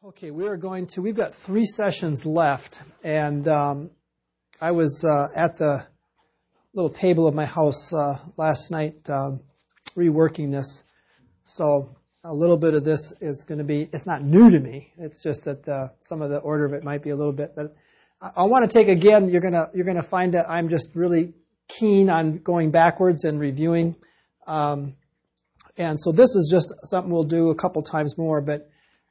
Okay, we've got 3 sessions left, and I was at the little table of my house last night reworking this, so a little bit of this is going to be, it's not new to me, it's just that some of the order of it might be a little bit, but I want to take again, you're going to find that I'm just really keen on going backwards and reviewing, and so this is just something we'll do a couple times more, but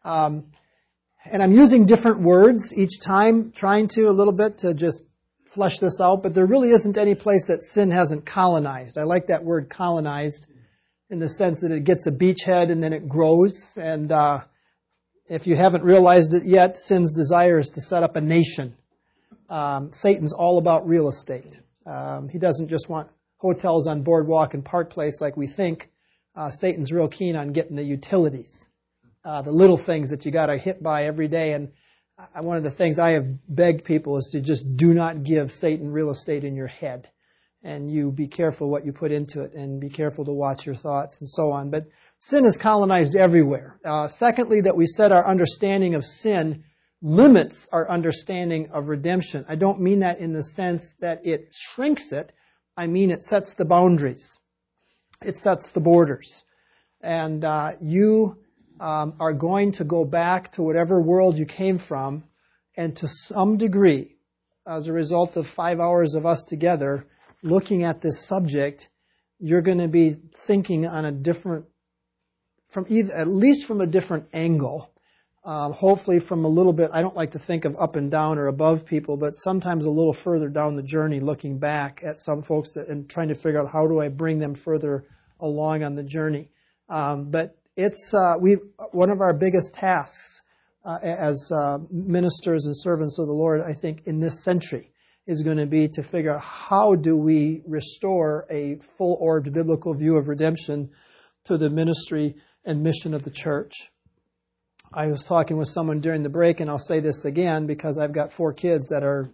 and I'm using different words each time, trying to a little bit to just flesh this out, but there really isn't any place that sin hasn't colonized. I like that word colonized in the sense that it gets a beachhead and then it grows. And if you haven't realized it yet, sin's desire is to set up a nation. Satan's all about real estate. He doesn't just want hotels on Boardwalk and Park Place like we think. Satan's real keen on getting the utilities. The little things that you got to hit by every day. And one of the things I have begged people is to just do not give Satan real estate in your head. And you be careful what you put into it and be careful to watch your thoughts and so on. But sin is colonized everywhere. Secondly, that we said our understanding of sin limits our understanding of redemption. I don't mean that in the sense that it shrinks it. I mean it sets the boundaries. It sets the borders. And you are going to go back to whatever world you came from, and to some degree, as a result of 5 hours of us together looking at this subject, you're going to be thinking on a different, at least from a different angle. Hopefully from a little bit, I don't like to think of up and down or above people, but sometimes a little further down the journey, looking back at some folks and trying to figure out how do I bring them further along on the journey. But it's one of our biggest tasks as ministers and servants of the Lord, I think, in this century is going to be to figure out how do we restore a full-orbed biblical view of redemption to the ministry and mission of the church. I was talking with someone during the break, and I'll say this again because I've got 4 kids that are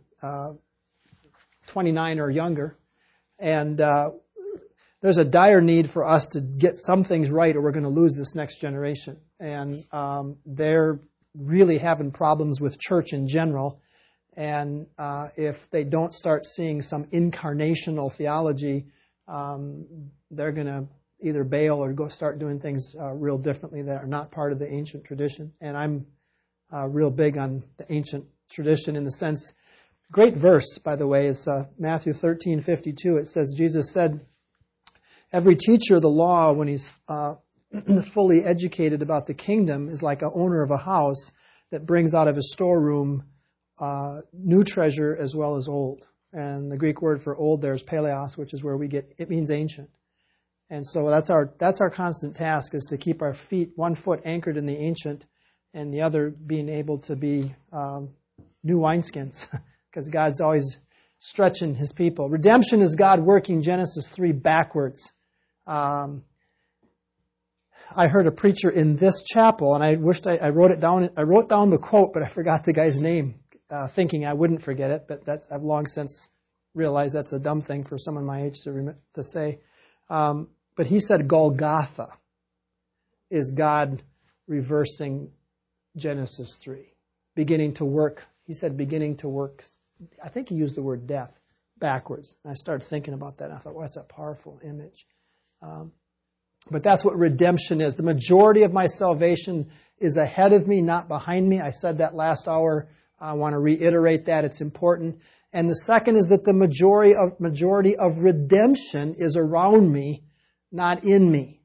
29 or younger, and there's a dire need for us to get some things right or we're going to lose this next generation. And they're really having problems with church in general. And if they don't start seeing some incarnational theology, they're going to either bail or go start doing things real differently that are not part of the ancient tradition. And I'm real big on the ancient tradition in the sense, great verse, by the way, is Matthew 13:52. It says, Jesus said, every teacher of the law, when he's fully educated about the kingdom, is like an owner of a house that brings out of his storeroom new treasure as well as old. And the Greek word for old there is paleos, which is where we get, it means ancient. And so that's our constant task, is to keep our feet, one foot anchored in the ancient and the other being able to be new wineskins, because God's always stretching his people. Redemption is God working Genesis 3 backwards. I heard a preacher in this chapel, and I wished I wrote it down. I wrote down the quote, but I forgot the guy's name, thinking I wouldn't forget it. But I've long since realized that's a dumb thing for someone my age to say. But he said Golgotha is God reversing Genesis 3, beginning to work. He said beginning to work. I think he used the word death backwards. And I started thinking about that. And I thought, well, that's a powerful image. But that's what redemption is. The majority of my salvation is ahead of me, not behind me. I said that last hour. I want to reiterate that. It's important. And the second is that the majority of redemption is around me, not in me.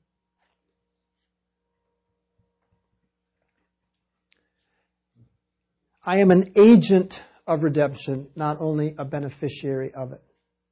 I am an agent of redemption, not only a beneficiary of it.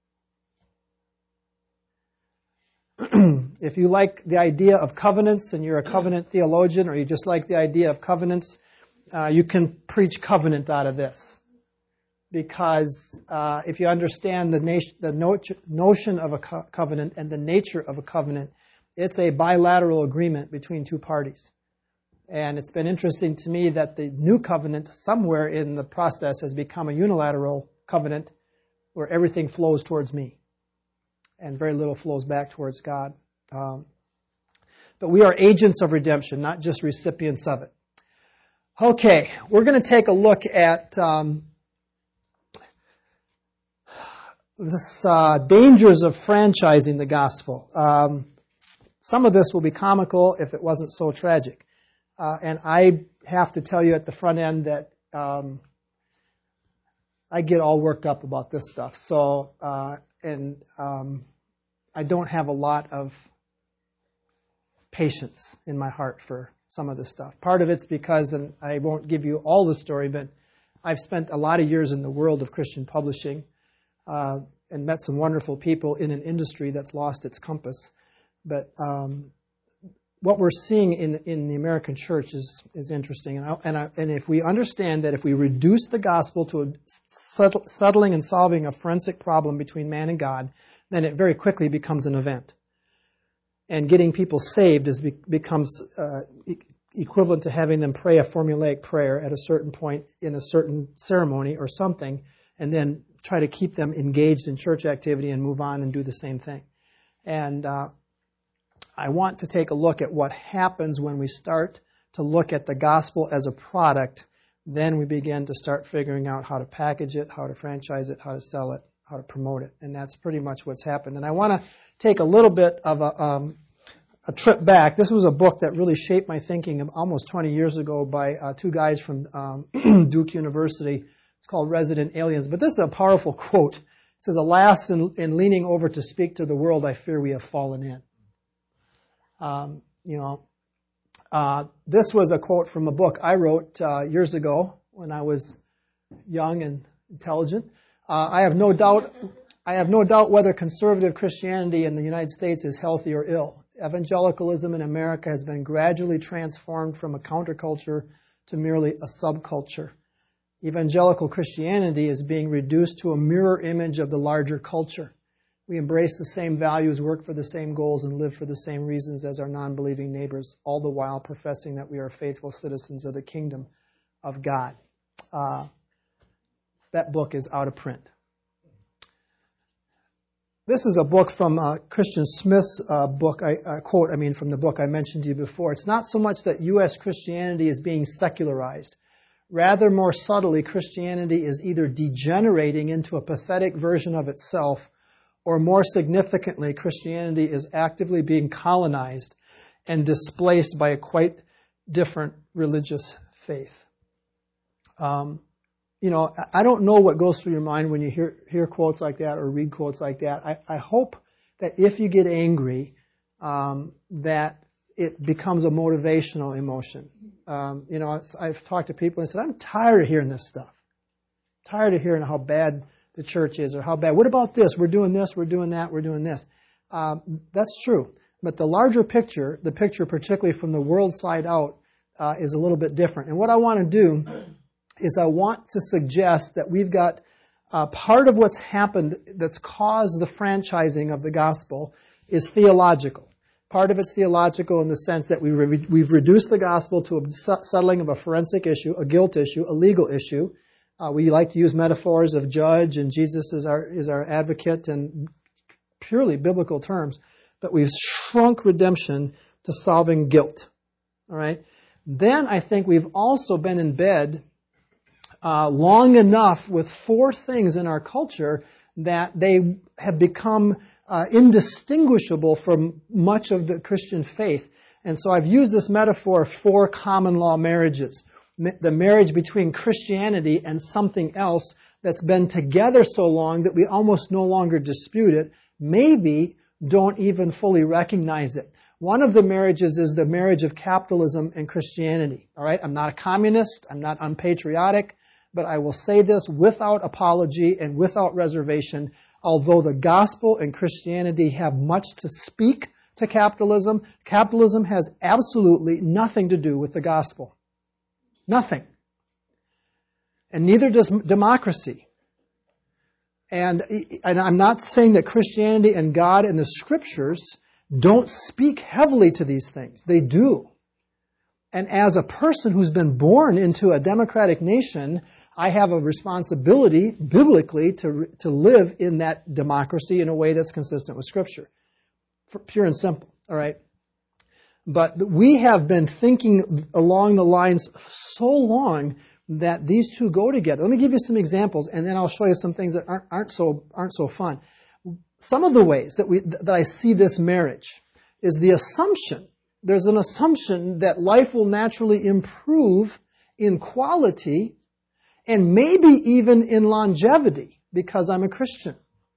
If you like the idea of covenants and you're a covenant theologian, or you just like the idea of covenants, you can preach covenant out of this. Because if you understand the notion of a covenant and the nature of a covenant, it's a bilateral agreement between 2 parties. And it's been interesting to me that the new covenant, somewhere in the process, has become a unilateral covenant where everything flows towards me and very little flows back towards God. But we are agents of redemption, not just recipients of it. Okay, we're going to take a look at this dangers of franchising the gospel. Some of this will be comical if it wasn't so tragic. And I have to tell you at the front end that I get all worked up about this stuff. So, I don't have a lot of patience in my heart for some of this stuff. Part of it's because, and I won't give you all the story, but I've spent a lot of years in the world of Christian publishing and met some wonderful people in an industry that's lost its compass. But what we're seeing in the American church is interesting. And if we understand that if we reduce the gospel to a settling and solving a forensic problem between man and God, then it very quickly becomes an event. And getting people saved becomes equivalent to having them pray a formulaic prayer at a certain point in a certain ceremony or something, and then try to keep them engaged in church activity and move on and do the same thing. And I want to take a look at what happens when we start to look at the gospel as a product. Then we begin to start figuring out how to package it, how to franchise it, how to sell it, how to promote it. And that's pretty much what's happened. And I want to take a little bit of a trip back. This was a book that really shaped my thinking almost 20 years ago by two guys from Duke University. It's called Resident Aliens. But this is a powerful quote. It says, "Alas, in leaning over to speak to the world, I fear we have fallen in." This was a quote from a book I wrote years ago when I was young and intelligent. I have no doubt whether conservative Christianity in the United States is healthy or ill. Evangelicalism in America has been gradually transformed from a counterculture to merely a subculture. Evangelical Christianity is being reduced to a mirror image of the larger culture. We embrace the same values, work for the same goals, and live for the same reasons as our non-believing neighbors, all the while professing that we are faithful citizens of the kingdom of God. That book is out of print. This is a book from Christian Smith's book, from the book I mentioned to you before. It's not so much that U.S. Christianity is being secularized. Rather, more subtly, Christianity is either degenerating into a pathetic version of itself, or more significantly, Christianity is actively being colonized and displaced by a quite different religious faith. I don't know what goes through your mind when you hear quotes like that or read quotes like that. I hope that if you get angry, that it becomes a motivational emotion. I've talked to people and said, I'm tired of hearing this stuff. Tired of hearing how bad the church is, or how bad. What about this? We're doing this, we're doing that, we're doing this. That's true. But the larger picture, the picture particularly from the world side out, is a little bit different. And what I want to do is I want to suggest that we've got part of what's happened that's caused the franchising of the gospel is theological. Part of it's theological in the sense that we've reduced the gospel to a settling of a forensic issue, a guilt issue, a legal issue. We like to use metaphors of judge, and Jesus is our advocate, and purely biblical terms. But we've shrunk redemption to solving guilt. All right. Then I think we've also been in bed long enough with four things in our culture that they have become indistinguishable from much of the Christian faith. And so I've used this metaphor of four common law marriages. The marriage between Christianity and something else that's been together so long that we almost no longer dispute it, maybe don't even fully recognize it. One of the marriages is the marriage of capitalism and Christianity. All right, I'm not a communist, I'm not unpatriotic, but I will say this without apology and without reservation. Although the gospel and Christianity have much to speak to capitalism, capitalism has absolutely nothing to do with the gospel. Nothing. And neither does democracy. And I'm not saying that Christianity and God and the Scriptures don't speak heavily to these things. They do. And as a person who's been born into a democratic nation, I have a responsibility, biblically, to live in that democracy in a way that's consistent with Scripture. Pure and simple. All right? But we have been thinking along the lines so long that these two go together. Let me give you some examples, and then I'll show you some things that aren't so fun. Some of the ways that I see this marriage is the assumption. There's an assumption that life will naturally improve in quality and maybe even in longevity because I'm a Christian.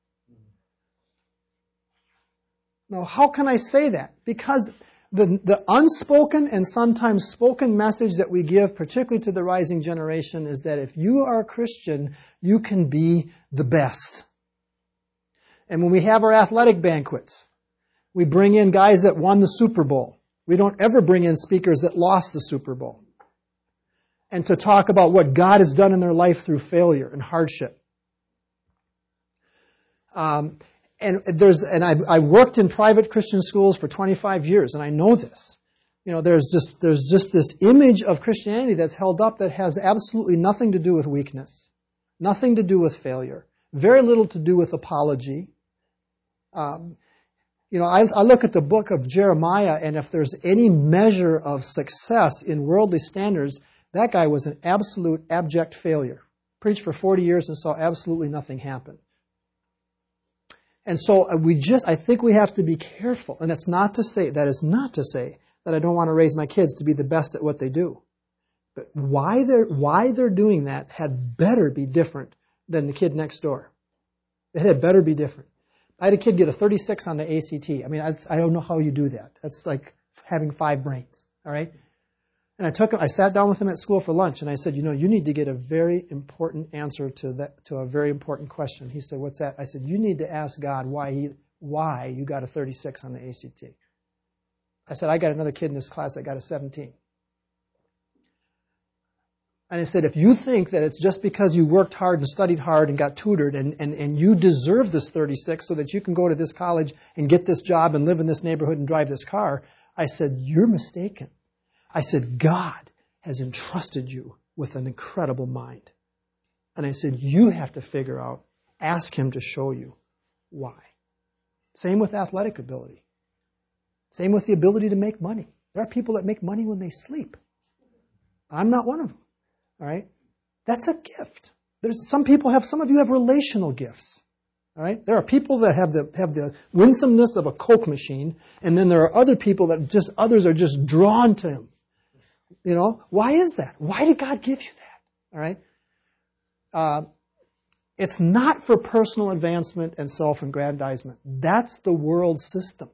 Now, how can I say that? Because the unspoken and sometimes spoken message that we give, particularly to the rising generation, is that if you are a Christian, you can be the best. And when we have our athletic banquets, we bring in guys that won the Super Bowl. We don't ever bring in speakers that lost the Super Bowl. And to talk about what God has done in their life through failure and hardship. I worked in private Christian schools for 25 years, and I know this. There's just this image of Christianity that's held up that has absolutely nothing to do with weakness, nothing to do with failure, very little to do with apology. I look at the book of Jeremiah, and if there's any measure of success in worldly standards, that guy was an absolute abject failure. Preached for 40 years and saw absolutely nothing happen. And so I think we have to be careful. And that is not to say that I don't want to raise my kids to be the best at what they do. But why they're doing that had better be different than the kid next door. It had better be different. I had a kid get a 36 on the ACT. I mean, I don't know how you do that. That's like having 5 brains, all right? And I sat down with him at school for lunch, and I said, you need to get a very important answer to a very important question. He said, what's that? I said, you need to ask God why you got a 36 on the ACT. I said, I got another kid in this class that got a 17. And I said, if you think that it's just because you worked hard and studied hard and got tutored and you deserve this 36 so that you can go to this college and get this job and live in this neighborhood and drive this car, I said, you're mistaken. I said, God has entrusted you with an incredible mind. And I said, you have to ask Him to show you why. Same with athletic ability. Same with the ability to make money. There are people that make money when they sleep. I'm not one of them. All right? That's a gift. Some of you have relational gifts. All right? There are people that have the winsomeness of a Coke machine, and then there are other people that others are just drawn to Him. Why is that? Why did God give you that? All right? It's not for personal advancement and self-aggrandizement. That's the world system.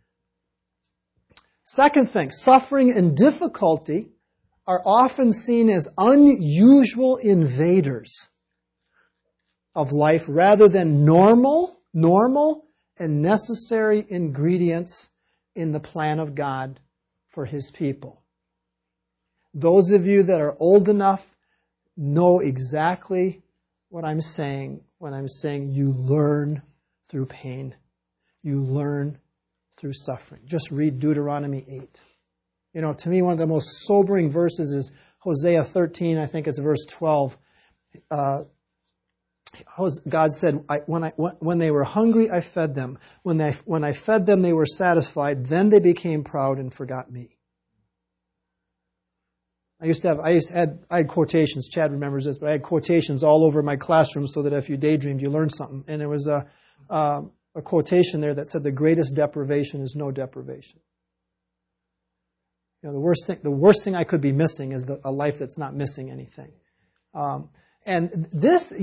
Second thing, suffering and difficulty are often seen as unusual invaders of life rather than normal and necessary ingredients in the plan of God for His people. Those of you that are old enough know exactly what I'm saying when I'm saying you learn through pain. You learn through suffering. Just read Deuteronomy 8. To me, one of the most sobering verses is Hosea 13, I think it's verse 12. God said, when they were hungry, I fed them. When I fed them, they were satisfied. Then they became proud and forgot me. I had quotations. Chad remembers this, but I had quotations all over my classroom so that if you daydreamed, you learned something. And there was a quotation there that said, "The greatest deprivation is no deprivation." The worst thing I could be missing is a life that's not missing anything. And this,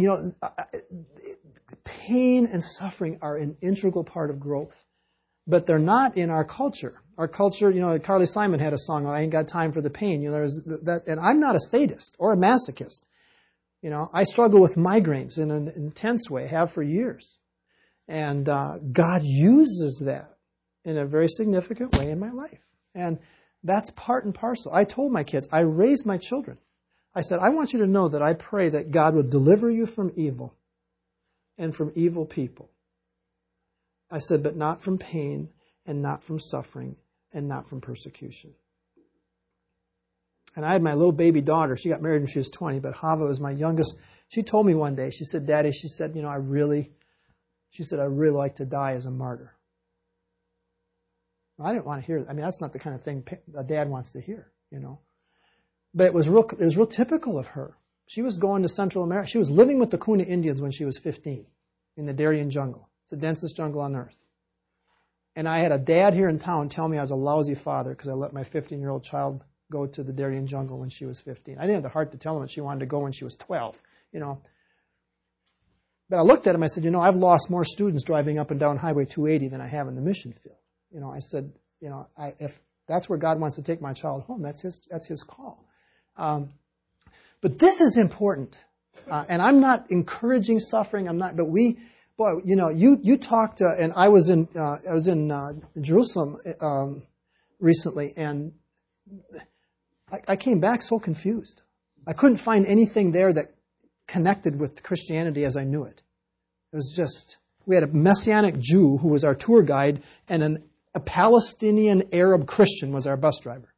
pain and suffering are an integral part of growth, but they're not in our culture. Our culture, Carly Simon had a song, "I Ain't Got Time for the Pain." And I'm not a sadist or a masochist. I struggle with migraines in an intense way, have for years. And God uses that in a very significant way in my life. And that's part and parcel. I told my kids, I raised my children. I said, I want you to know that I pray that God would deliver you from evil and from evil people. I said, but not from pain and not from suffering and not from persecution. And I had my little baby daughter. She got married when she was 20, but Hava was my youngest. She told me one day, she said, Daddy, I really like to die as a martyr. I didn't want to hear that. I mean, that's not the kind of thing a dad wants to hear, you know. But it was real typical of her. She was going to Central America. She was living with the Kuna Indians when she was 15 in the Darien jungle. It's the densest jungle on earth. And I had a dad here in town tell me I was a lousy father because I let my 15-year-old child go to the Darien jungle when she was 15. I didn't have the heart to tell him that she wanted to go when she was 12, you know. But I looked at him, I said, you know, I've lost more students driving up and down Highway 280 than I have in the mission field. You know, I said, you know, if that's where God wants to take my child home, that's his call. But this is important. And I'm not encouraging suffering, but you know, you talked, and I was in Jerusalem recently, and I came back so confused. I couldn't find anything there that connected with Christianity as I knew it. It was just, we had a Messianic Jew who was our tour guide, and a Palestinian Arab Christian was our bus driver.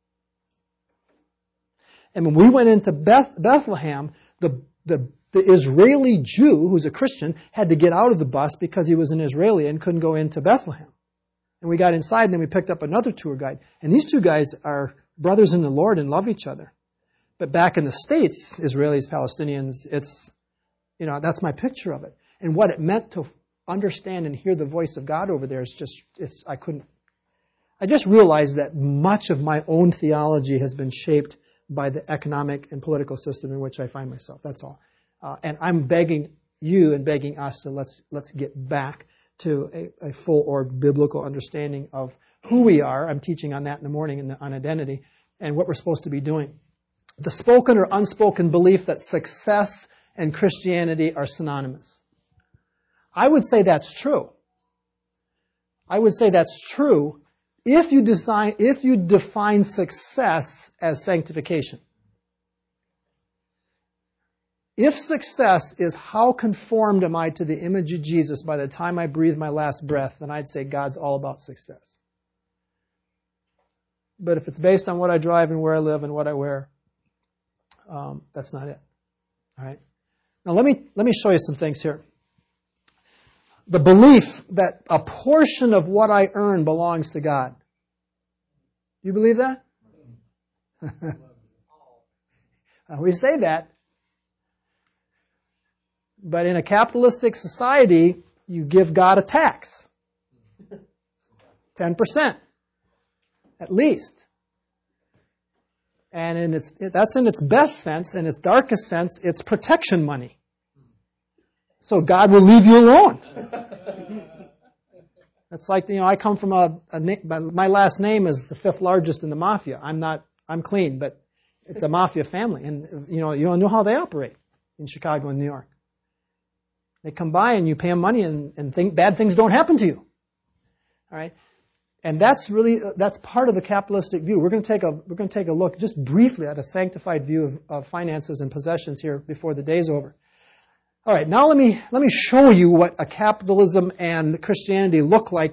And when we went into Bethlehem, the Israeli Jew, who's a Christian, had to get out of the bus because he was an Israeli and couldn't go into Bethlehem. And we got inside, and then we picked up another tour guide. And these two guys are brothers in the Lord and love each other. But back in the States, Israelis, Palestinians, it's, you know, that's my picture of it. And what it meant to understand and hear the voice of God over there is just, I just realized that much of my own theology has been shaped by the economic and political system in which I find myself. That's all. And I'm begging you and begging us to let's get back to a full or biblical understanding of who we are. I'm teaching on that in the morning on identity and what we're supposed to be doing. The spoken or unspoken belief that success and Christianity are synonymous. I would say that's true. I would say that's true if you define success as sanctification. If success is how conformed am I to the image of Jesus by the time I breathe my last breath, then I'd say God's all about success. But if it's based on what I drive and where I live and what I wear, that's not it. All right. Now let me show you some things here. The belief that a portion of what I earn belongs to God. Do you believe that? We say that. But in a capitalistic society, you give God a tax. 10%. At least. And that's in its best sense. In its darkest sense, it's protection money. So God will leave you alone. It's like, I come from my last name is the 5th largest in the mafia. I'm clean, but it's a mafia family. And, you don't know how they operate in Chicago and New York. They come by and you pay them money and bad things don't happen to you. All right? And that's part of the capitalistic view. We're going to take a look just briefly at a sanctified view of finances and possessions here before the day's over. All right, now let me show you what a capitalism and Christianity look like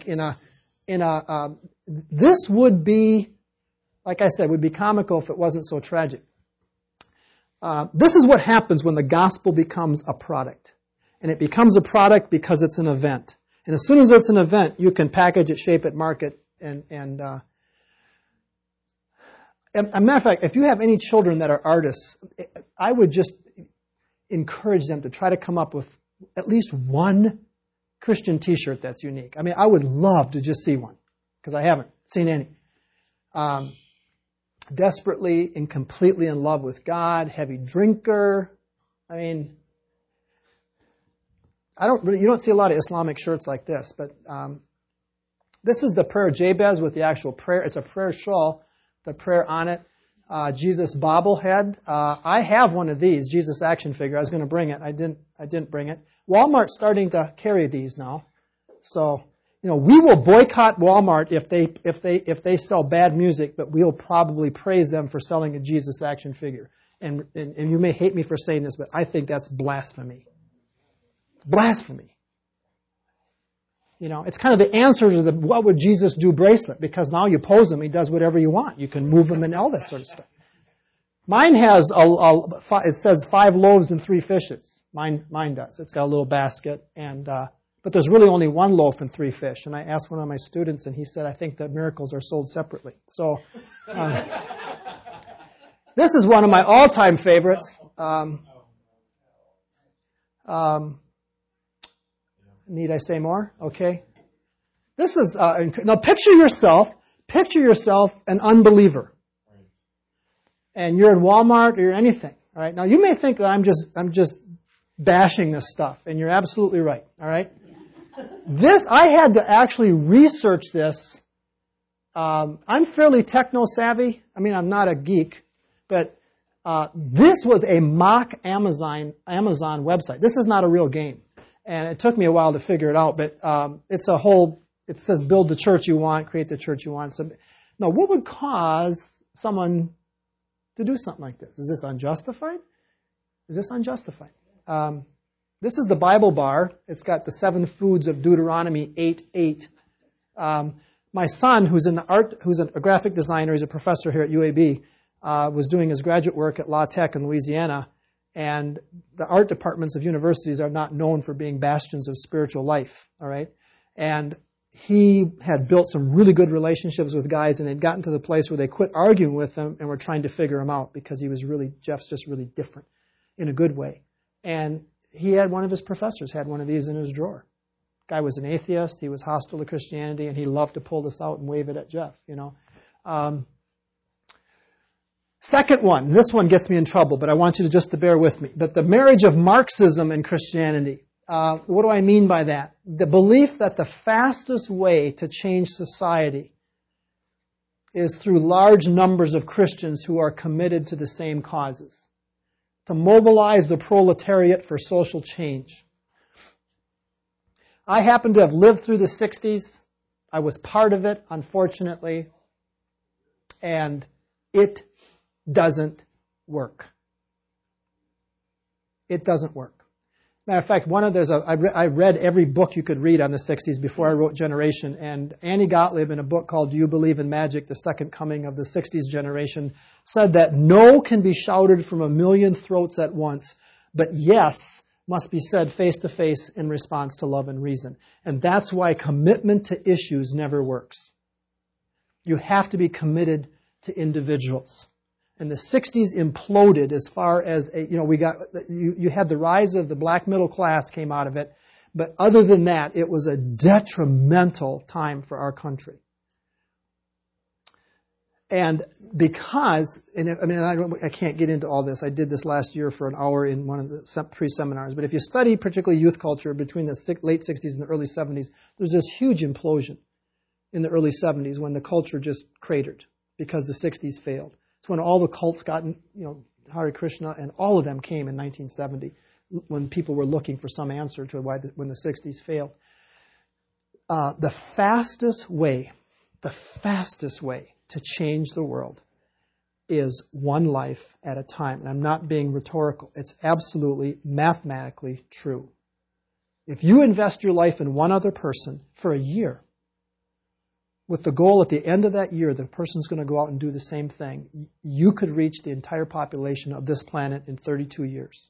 this would be, like I said, would be comical if it wasn't so tragic. This is what happens when the gospel becomes a product. And it becomes a product because it's an event. And as soon as it's an event, you can package it, shape it, market, and a matter of fact, if you have any children that are artists, I would just encourage them to try to come up with at least one Christian t-shirt that's unique. I mean, I would love to just see one, because I haven't seen any. Desperately and completely in love with God, heavy drinker. I mean, you don't see a lot of Islamic shirts like this, but this is the prayer Jabez with the actual prayer. It's a prayer shawl, the prayer on it. Jesus bobblehead. I have one of these, Jesus action figure. I was going to bring it. I didn't bring it. Walmart's starting to carry these now. So, we will boycott Walmart if they sell bad music, but we'll probably praise them for selling a Jesus action figure. And you may hate me for saying this, but I think that's blasphemy. It's blasphemy. It's kind of the answer to the what would Jesus do bracelet, because now you pose him, he does whatever you want. You can move him and all that sort of stuff. Mine has it says 5 loaves and 3 fishes. Mine does. It's got a little basket, but but there's really only one loaf and 3 fish. And I asked one of my students, and he said, I think that miracles are sold separately. So this is one of my all-time favorites. Need I say more? Okay. This is now picture yourself an unbeliever, and you're in Walmart or you're anything. All right. Now you may think that I'm just bashing this stuff, and you're absolutely right. All right. I had to actually research this. I'm fairly techno savvy. I mean, I'm not a geek, but this was a mock Amazon website. This is not a real game, and it took me a while to figure it out. But it says build the church you want, create the church you want. So, now, what would cause someone to do something like this? Is this unjustified? Is this unjustified? This is the Bible bar. It's got the 7 foods of Deuteronomy 8:8. My son, who's a graphic designer, he's a professor here at UAB, was doing his graduate work at La Tech in Louisiana, and the art departments of universities are not known for being bastions of spiritual life. All right, and he had built some really good relationships with guys, and they'd gotten to the place where they quit arguing with him and were trying to figure him out because Jeff's just really different in a good way. And he had one of his professors had one of these in his drawer. Guy was an atheist. He was hostile to Christianity, and he loved to pull this out and wave it at Jeff. Second one. This one gets me in trouble, but I want you to bear with me. But the marriage of Marxism and Christianity. What do I mean by that? The belief that the fastest way to change society is through large numbers of Christians who are committed to the same causes, to mobilize the proletariat for social change. I happen to have lived through the 60s. I was part of it, unfortunately, and it doesn't work. It doesn't work. Matter of fact, I read every book you could read on the 60s before I wrote Generation, and Annie Gottlieb, in a book called Do You Believe in Magic? The Second Coming of the 60s Generation, said that no can be shouted from a million throats at once, but yes must be said face to face in response to love and reason. And that's why commitment to issues never works. You have to be committed to individuals. And the 60s imploded as far as, you had the rise of the black middle class came out of it. But other than that, it was a detrimental time for our country. And because, I can't get into all this. I did this last year for an hour in one of the pre-seminars. But if you study particularly youth culture between the late 60s and the early 70s, there's this huge implosion in the early 70s when the culture just cratered because the 60s failed. It's when all the cults got, Hare Krishna, and all of them came in 1970 when people were looking for some answer to when the 60s failed. The fastest way to change the world is one life at a time. And I'm not being rhetorical. It's absolutely mathematically true. If you invest your life in one other person for a year, with the goal at the end of that year, the person's going to go out and do the same thing, you could reach the entire population of this planet in 32 years.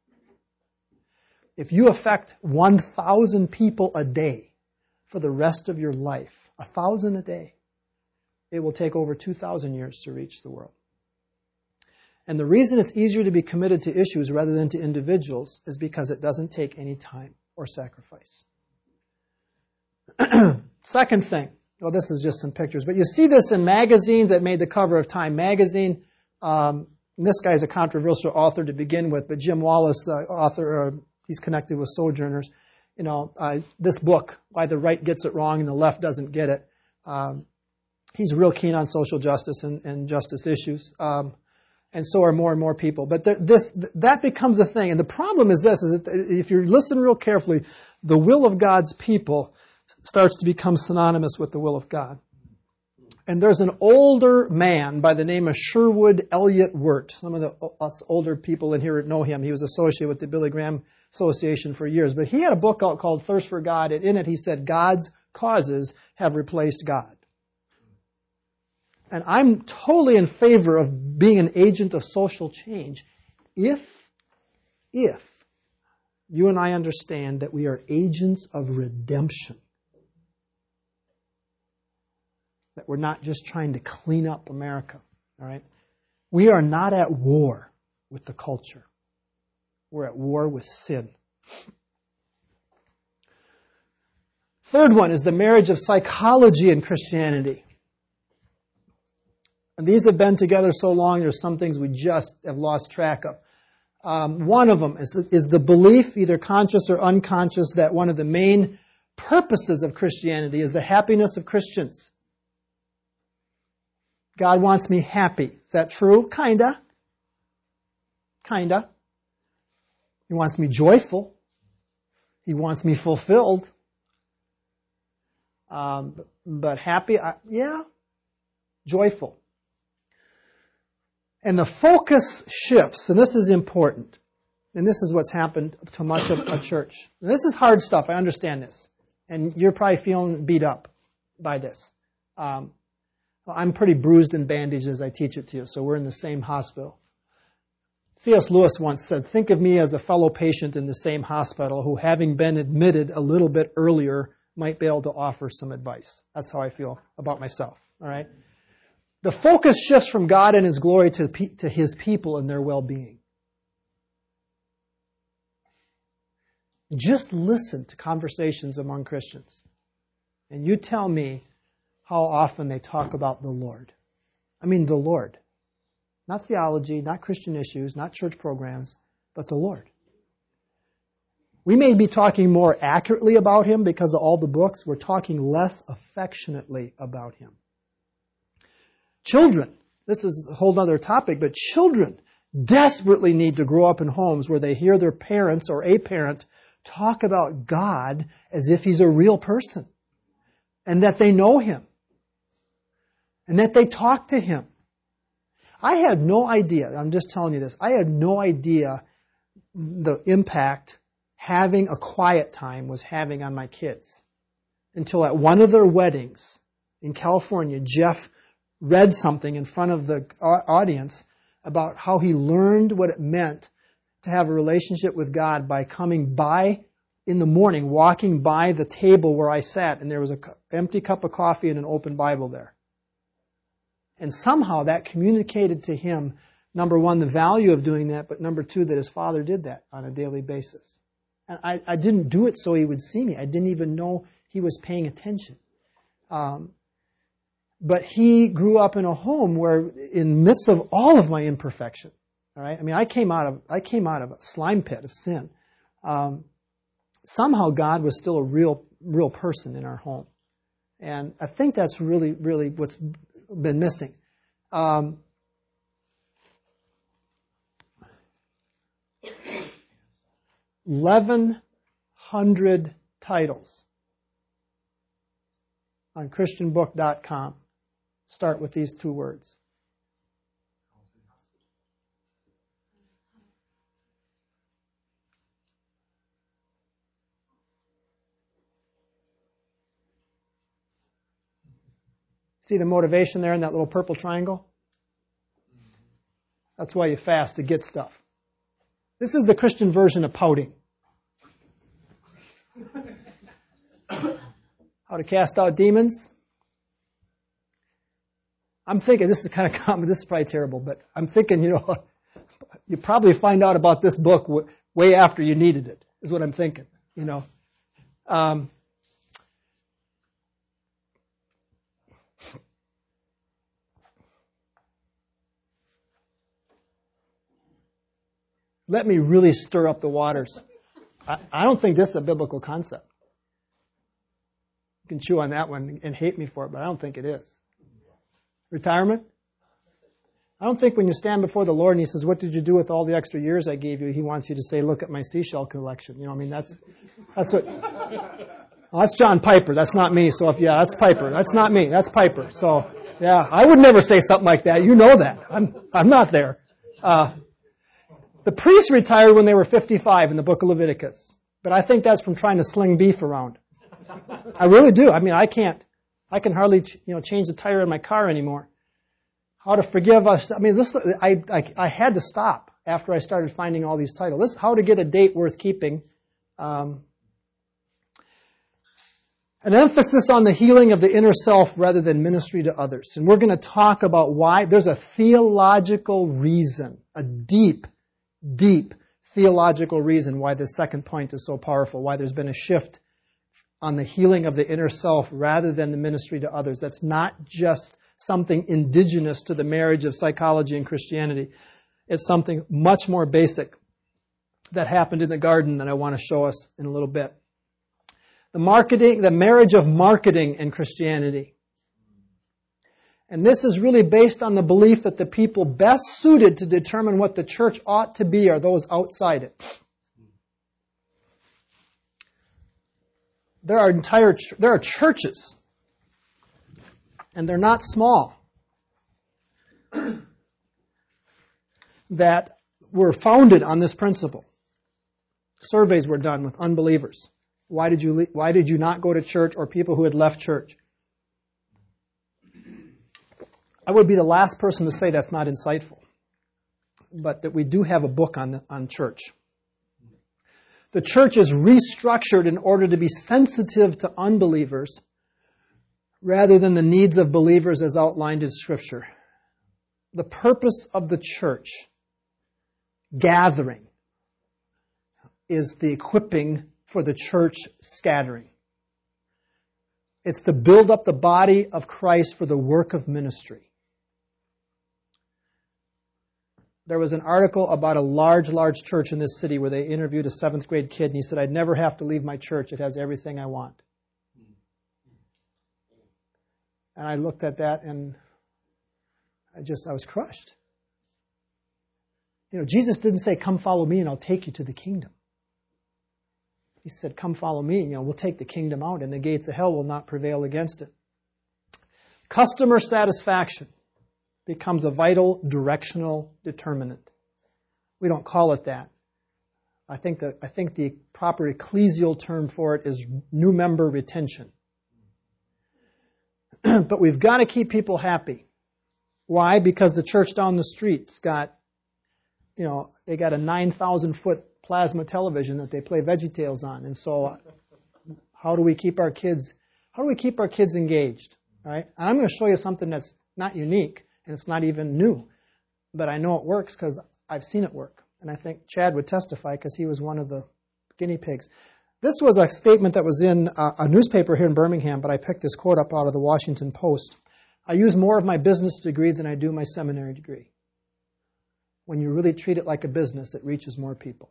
If you affect 1,000 people a day for the rest of your life, 1,000 a day, it will take over 2,000 years to reach the world. And the reason it's easier to be committed to issues rather than to individuals is because it doesn't take any time or sacrifice. Second thing. Well, this is just some pictures, but you see this in magazines that made the cover of Time magazine. This guy is a controversial author to begin with, but Jim Wallace, the author, he's connected with Sojourners. This book, Why the Right Gets It Wrong and the Left Doesn't Get It. He's real keen on social justice and justice issues, and so are more and more people. But that becomes a thing, and the problem is this: is that if you listen real carefully, the will of God's people starts to become synonymous with the will of God. And there's an older man by the name of Sherwood Elliott Wirt. Some of us older people in here know him. He was associated with the Billy Graham Association for years. But he had a book out called Thirst for God, and in it he said, God's causes have replaced God. And I'm totally in favor of being an agent of social change if you and I understand that we are agents of redemption. That we're not just trying to clean up America. All right? We are not at war with the culture. We're at war with sin. Third one is the marriage of psychology and Christianity. And these have been together so long, there's some things we just have lost track of. One of them is the belief, either conscious or unconscious, that one of the main purposes of Christianity is the happiness of Christians. God wants me happy. Is that true? Kinda. Kinda. He wants me joyful. He wants me fulfilled. But happy, yeah, joyful. And the focus shifts, and this is important. And this is what's happened to much of a church. And this is hard stuff, I understand this. And you're probably feeling beat up by this. I'm pretty bruised and bandaged as I teach it to you, so we're in the same hospital. C.S. Lewis once said, think of me as a fellow patient in the same hospital who, having been admitted a little bit earlier, might be able to offer some advice. That's how I feel about myself. All right? The focus shifts from God and His glory to His people and their well-being. Just listen to conversations among Christians, and you tell me how often they talk about the Lord. I mean the Lord. Not theology, not Christian issues, not church programs, but the Lord. We may be talking more accurately about Him because of all the books. We're talking less affectionately about Him. Children, this is a whole other topic, but children desperately need to grow up in homes where they hear their parents or a parent talk about God as if He's a real person, and that they know Him, and that they talk to Him. I had no idea, I'm just telling you this, I had no idea the impact having a quiet time was having on my kids. Until at one of their weddings in California, Jeff read something in front of the audience about how he learned what it meant to have a relationship with God by coming by in the morning, walking by the table where I sat, and there was an empty cup of coffee and an open Bible there. And somehow that communicated to him, number one, the value of doing that, but number two, that his father did that on a daily basis. And I didn't do it so he would see me. I didn't even know he was paying attention. But he grew up in a home where, in the midst of all of my imperfection, all right, I mean, I came out of a slime pit of sin. Somehow God was still a real person in our home. And I think that's really, really what's been missing. 1,100 titles on ChristianBook.com start with these two words. See the motivation there in that little purple triangle? That's why you fast, to get stuff. This is the Christian version of pouting. How to cast out demons. I'm thinking, this is kind of common, this is probably terrible, but I'm thinking, you probably find out about this book way after you needed it, is what I'm thinking, Let me really stir up the waters. I don't think this is a biblical concept. You can chew on that one and hate me for it, but I don't think it is. Retirement? I don't think when you stand before the Lord and He says, what did you do with all the extra years I gave you? He wants you to say, look at my seashell collection. That's what... Well, that's John Piper. That's not me. So that's Piper. That's not me. That's Piper. So, yeah, I would never say something like that. You know that. I'm not there. The priests retired when they were 55 in the book of Leviticus. But I think that's from trying to sling beef around. I really do. I mean, I can hardly, change the tire in my car anymore. How to forgive us. I mean, I had to stop after I started finding all these titles. How to get a date worth keeping An emphasis on the healing of the inner self rather than ministry to others. And we're going to talk about why there's a theological reason, a deep, deep theological reason why this second point is so powerful, why there's been a shift on the healing of the inner self rather than the ministry to others. That's not just something indigenous to the marriage of psychology and Christianity. It's something much more basic that happened in the garden that I want to show us in a little bit. The marriage of marketing and Christianity. And this is really based on the belief that the people best suited to determine what the church ought to be are those outside it. There are churches, and they're not small, that were founded on this principle. Surveys were done with unbelievers. Why did you not go to church, or people who had left church? I would be the last person to say that's not insightful, but that we do have a book on church. The church is restructured in order to be sensitive to unbelievers rather than the needs of believers as outlined in Scripture. The purpose of the church gathering is the equipping for the church scattering. It's to build up the body of Christ for the work of ministry. There was an article about a large church in this city where they interviewed a 7th grade kid, and he said, "I'd never have to leave my church. It has everything I want." And I looked at that and I was crushed. Jesus didn't say, "Come follow me and I'll take you to the kingdom." He said, "Come follow me, and we'll take the kingdom out, and the gates of hell will not prevail against it." Customer satisfaction becomes a vital directional determinant. We don't call it that. I think the proper ecclesial term for it is new member retention. But we've got to keep people happy. Why? Because the church down the street's got, they got a 9,000-foot plasma television that they play VeggieTales on. And so how do we keep our kids engaged? Right? And I'm going to show you something that's not unique, and it's not even new. But I know it works because I've seen it work. And I think Chad would testify because he was one of the guinea pigs. This was a statement that was in a newspaper here in Birmingham, but I picked this quote up out of the Washington Post. "I use more of my business degree than I do my seminary degree." When you really treat it like a business, it reaches more people.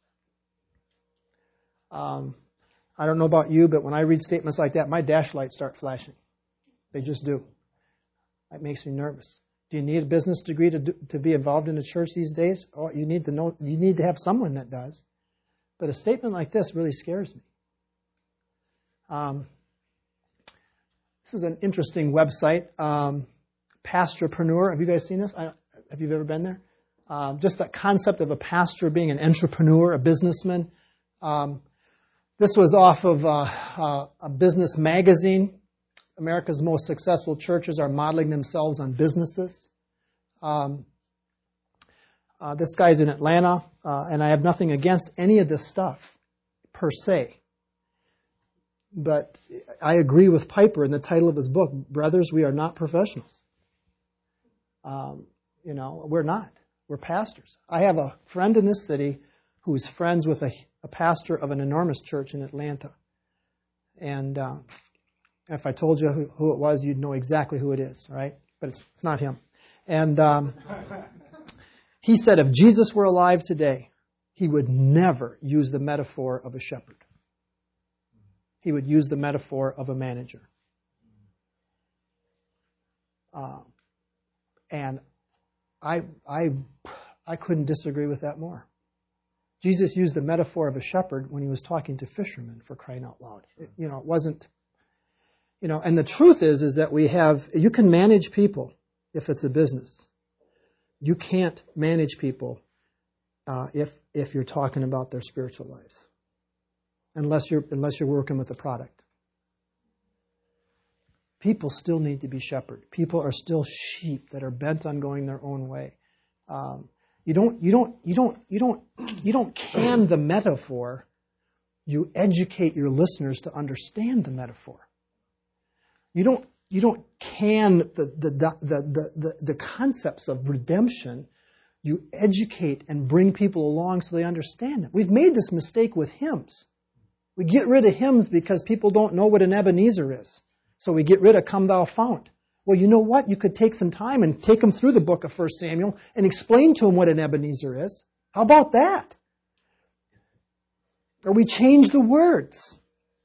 I don't know about you, but when I read statements like that, my dash lights start flashing. They just do. That makes me nervous. Do you need a business degree to be involved in a church these days? Oh, you need to have someone that does. But a statement like this really scares me. This is an interesting website, Pastorpreneur. Have you guys seen this? Have you ever been there? Just that concept of a pastor being an entrepreneur, a businessman. This was off of a business magazine. America's most successful churches are modeling themselves on businesses. This guy's in Atlanta, and I have nothing against any of this stuff per se. But I agree with Piper in the title of his book, "Brothers, we are not professionals." We're not. We're pastors. I have a friend in this city who's friends with a pastor of an enormous church in Atlanta. And if I told you who it was, you'd know exactly who it is, right? But it's not him. And he said if Jesus were alive today, he would never use the metaphor of a shepherd. He would use the metaphor of a manager. And I couldn't disagree with that more. Jesus used the metaphor of a shepherd when he was talking to fishermen, for crying out loud. It wasn't, and the truth is that you can manage people if it's a business. You can't manage people if you're talking about their spiritual lives, unless you're working with a product. People still need to be shepherded. People are still sheep that are bent on going their own way. You don't can the metaphor You educate your listeners to understand the metaphor. You don't can the concepts of redemption. You educate and bring people along so they understand it. We've made this mistake with hymns. We get rid of hymns because people don't know what an Ebenezer is. So we get rid of Come Thou Fount. Well, you know what? You could take some time and take them through the book of 1 Samuel and explain to them what an Ebenezer is. How about that? Or we change the words,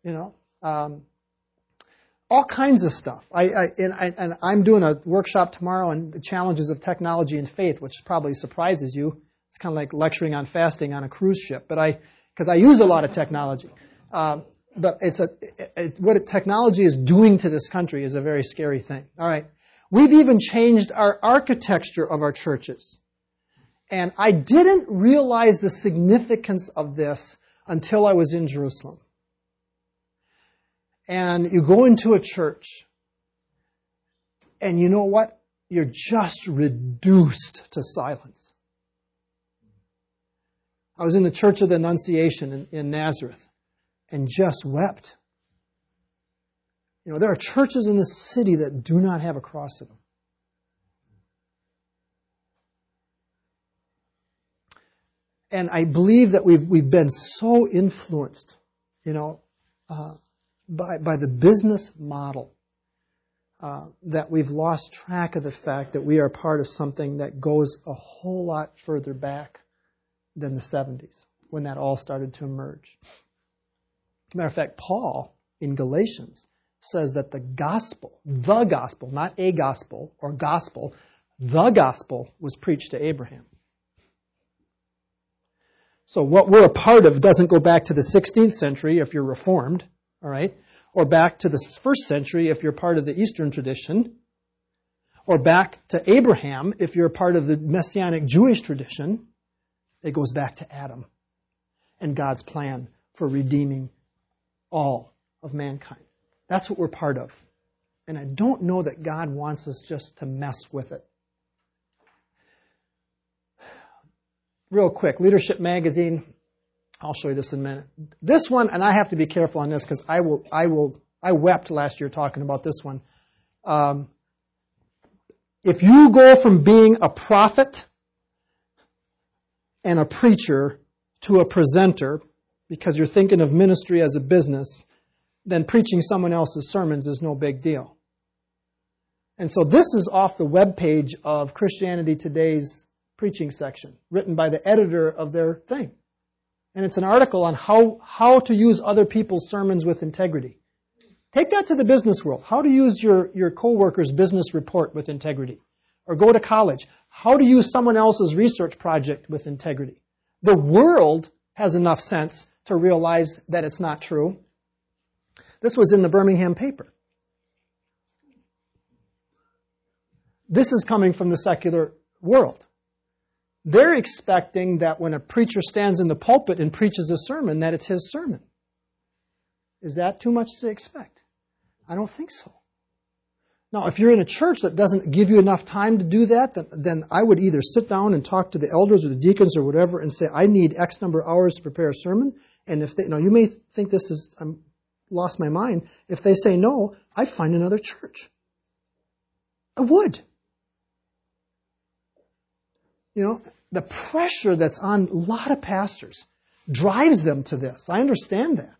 all kinds of stuff. And I'm doing a workshop tomorrow on the challenges of technology and faith, which probably surprises you. It's kind of like lecturing on fasting on a cruise ship, because I use a lot of technology. But what technology is doing to this country is a very scary thing. All right, we've even changed our architecture of our churches, and I didn't realize the significance of this until I was in Jerusalem. And you go into a church, and you know what? You're just reduced to silence. I was in the Church of the Annunciation in Nazareth and just wept. There are churches in this city that do not have a cross in them. And I believe that we've been so influenced, by the business model that we've lost track of the fact that we are part of something that goes a whole lot further back than the 70s, when that all started to emerge. As a matter of fact, Paul in Galatians says that the gospel, not a gospel or gospel, the gospel was preached to Abraham. So what we're a part of doesn't go back to the 16th century if you're Reformed, all right, or back to the 1st century if you're part of the Eastern tradition, or back to Abraham if you're a part of the Messianic Jewish tradition. It goes back to Adam and God's plan for redeeming all of mankind. That's what we're part of. And I don't know that God wants us just to mess with it. Real quick, Leadership Magazine. I'll show you this in a minute. This one, and I have to be careful on this because I wept last year talking about this one. If you go from being a prophet and a preacher to a presenter because you're thinking of ministry as a business, then preaching someone else's sermons is no big deal. And so this is off the webpage of Christianity Today's preaching section, written by the editor of their thing. And it's an article on how to use other people's sermons with integrity. Take that to the business world. How to use your coworker's business report with integrity. Or go to college. How to use someone else's research project with integrity. The world has enough sense to realize that it's not true. This was in the Birmingham paper. This is coming from the secular world. They're expecting that when a preacher stands in the pulpit and preaches a sermon, that it's his sermon. Is that too much to expect? I don't think so. Now, if you're in a church that doesn't give you enough time to do that, then I would either sit down and talk to the elders or the deacons or whatever and say, I need X number of hours to prepare a sermon. And if they, you may think this is, I'm lost my mind. If they say no, I find another church. I would. The pressure that's on a lot of pastors drives them to this. I understand that.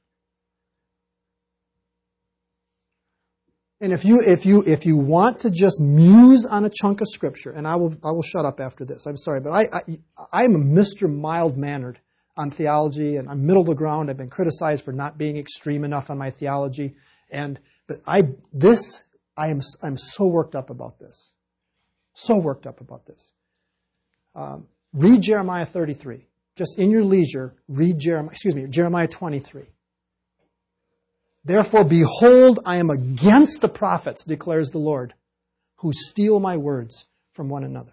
And if you want to just muse on a chunk of scripture, and I will shut up after this. I'm sorry, but I'm a Mr. Mild-mannered on theology, and I'm middle of the ground. I've been criticized for not being extreme enough on my theology, I'm so worked up about this. So worked up about this. Read Jeremiah 33. Just in your leisure, read Jeremiah 23. Therefore, behold, I am against the prophets, declares the Lord, who steal my words from one another.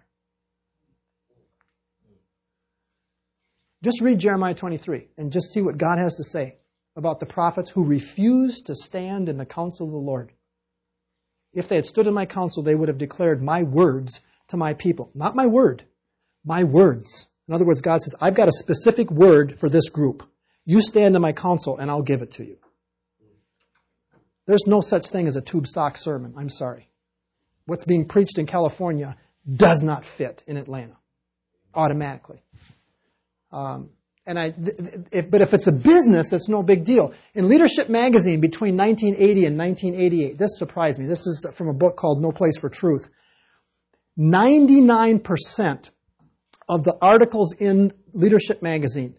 Just read Jeremiah 23 and just see what God has to say about the prophets who refuse to stand in the counsel of the Lord. If they had stood in my counsel, they would have declared my words to my people. Not my word, my words. In other words, God says, I've got a specific word for this group. You stand in my counsel and I'll give it to you. There's no such thing as a tube sock sermon. I'm sorry. What's being preached in California does not fit in Atlanta automatically. But if it's a business, that's no big deal. In Leadership Magazine between 1980 and 1988, this surprised me. This is from a book called No Place for Truth. 99% of the articles in Leadership Magazine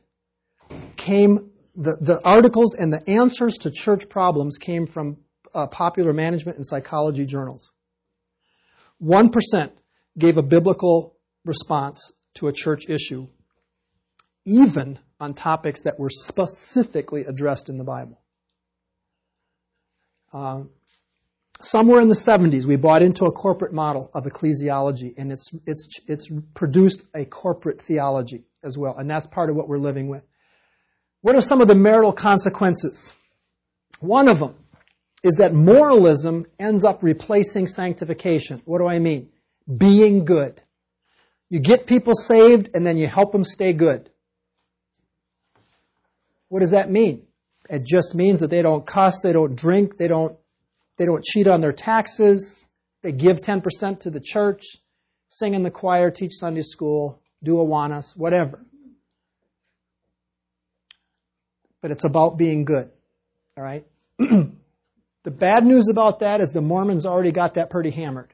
the articles and the answers to church problems came from popular management and psychology journals. 1% gave a biblical response to a church issue, even on topics that were specifically addressed in the Bible. Somewhere in the 70s, we bought into a corporate model of ecclesiology, and it's produced a corporate theology as well, and that's part of what we're living with. What are some of the marital consequences? One of them is that moralism ends up replacing sanctification. What do I mean? Being good. You get people saved, and then you help them stay good. What does that mean? It just means that they don't cuss, they don't drink, they don't cheat on their taxes, they give 10% to the church, sing in the choir, teach Sunday school, do Awanas, whatever. But it's about being good. All right? The bad news about that is the Mormons already got that pretty hammered.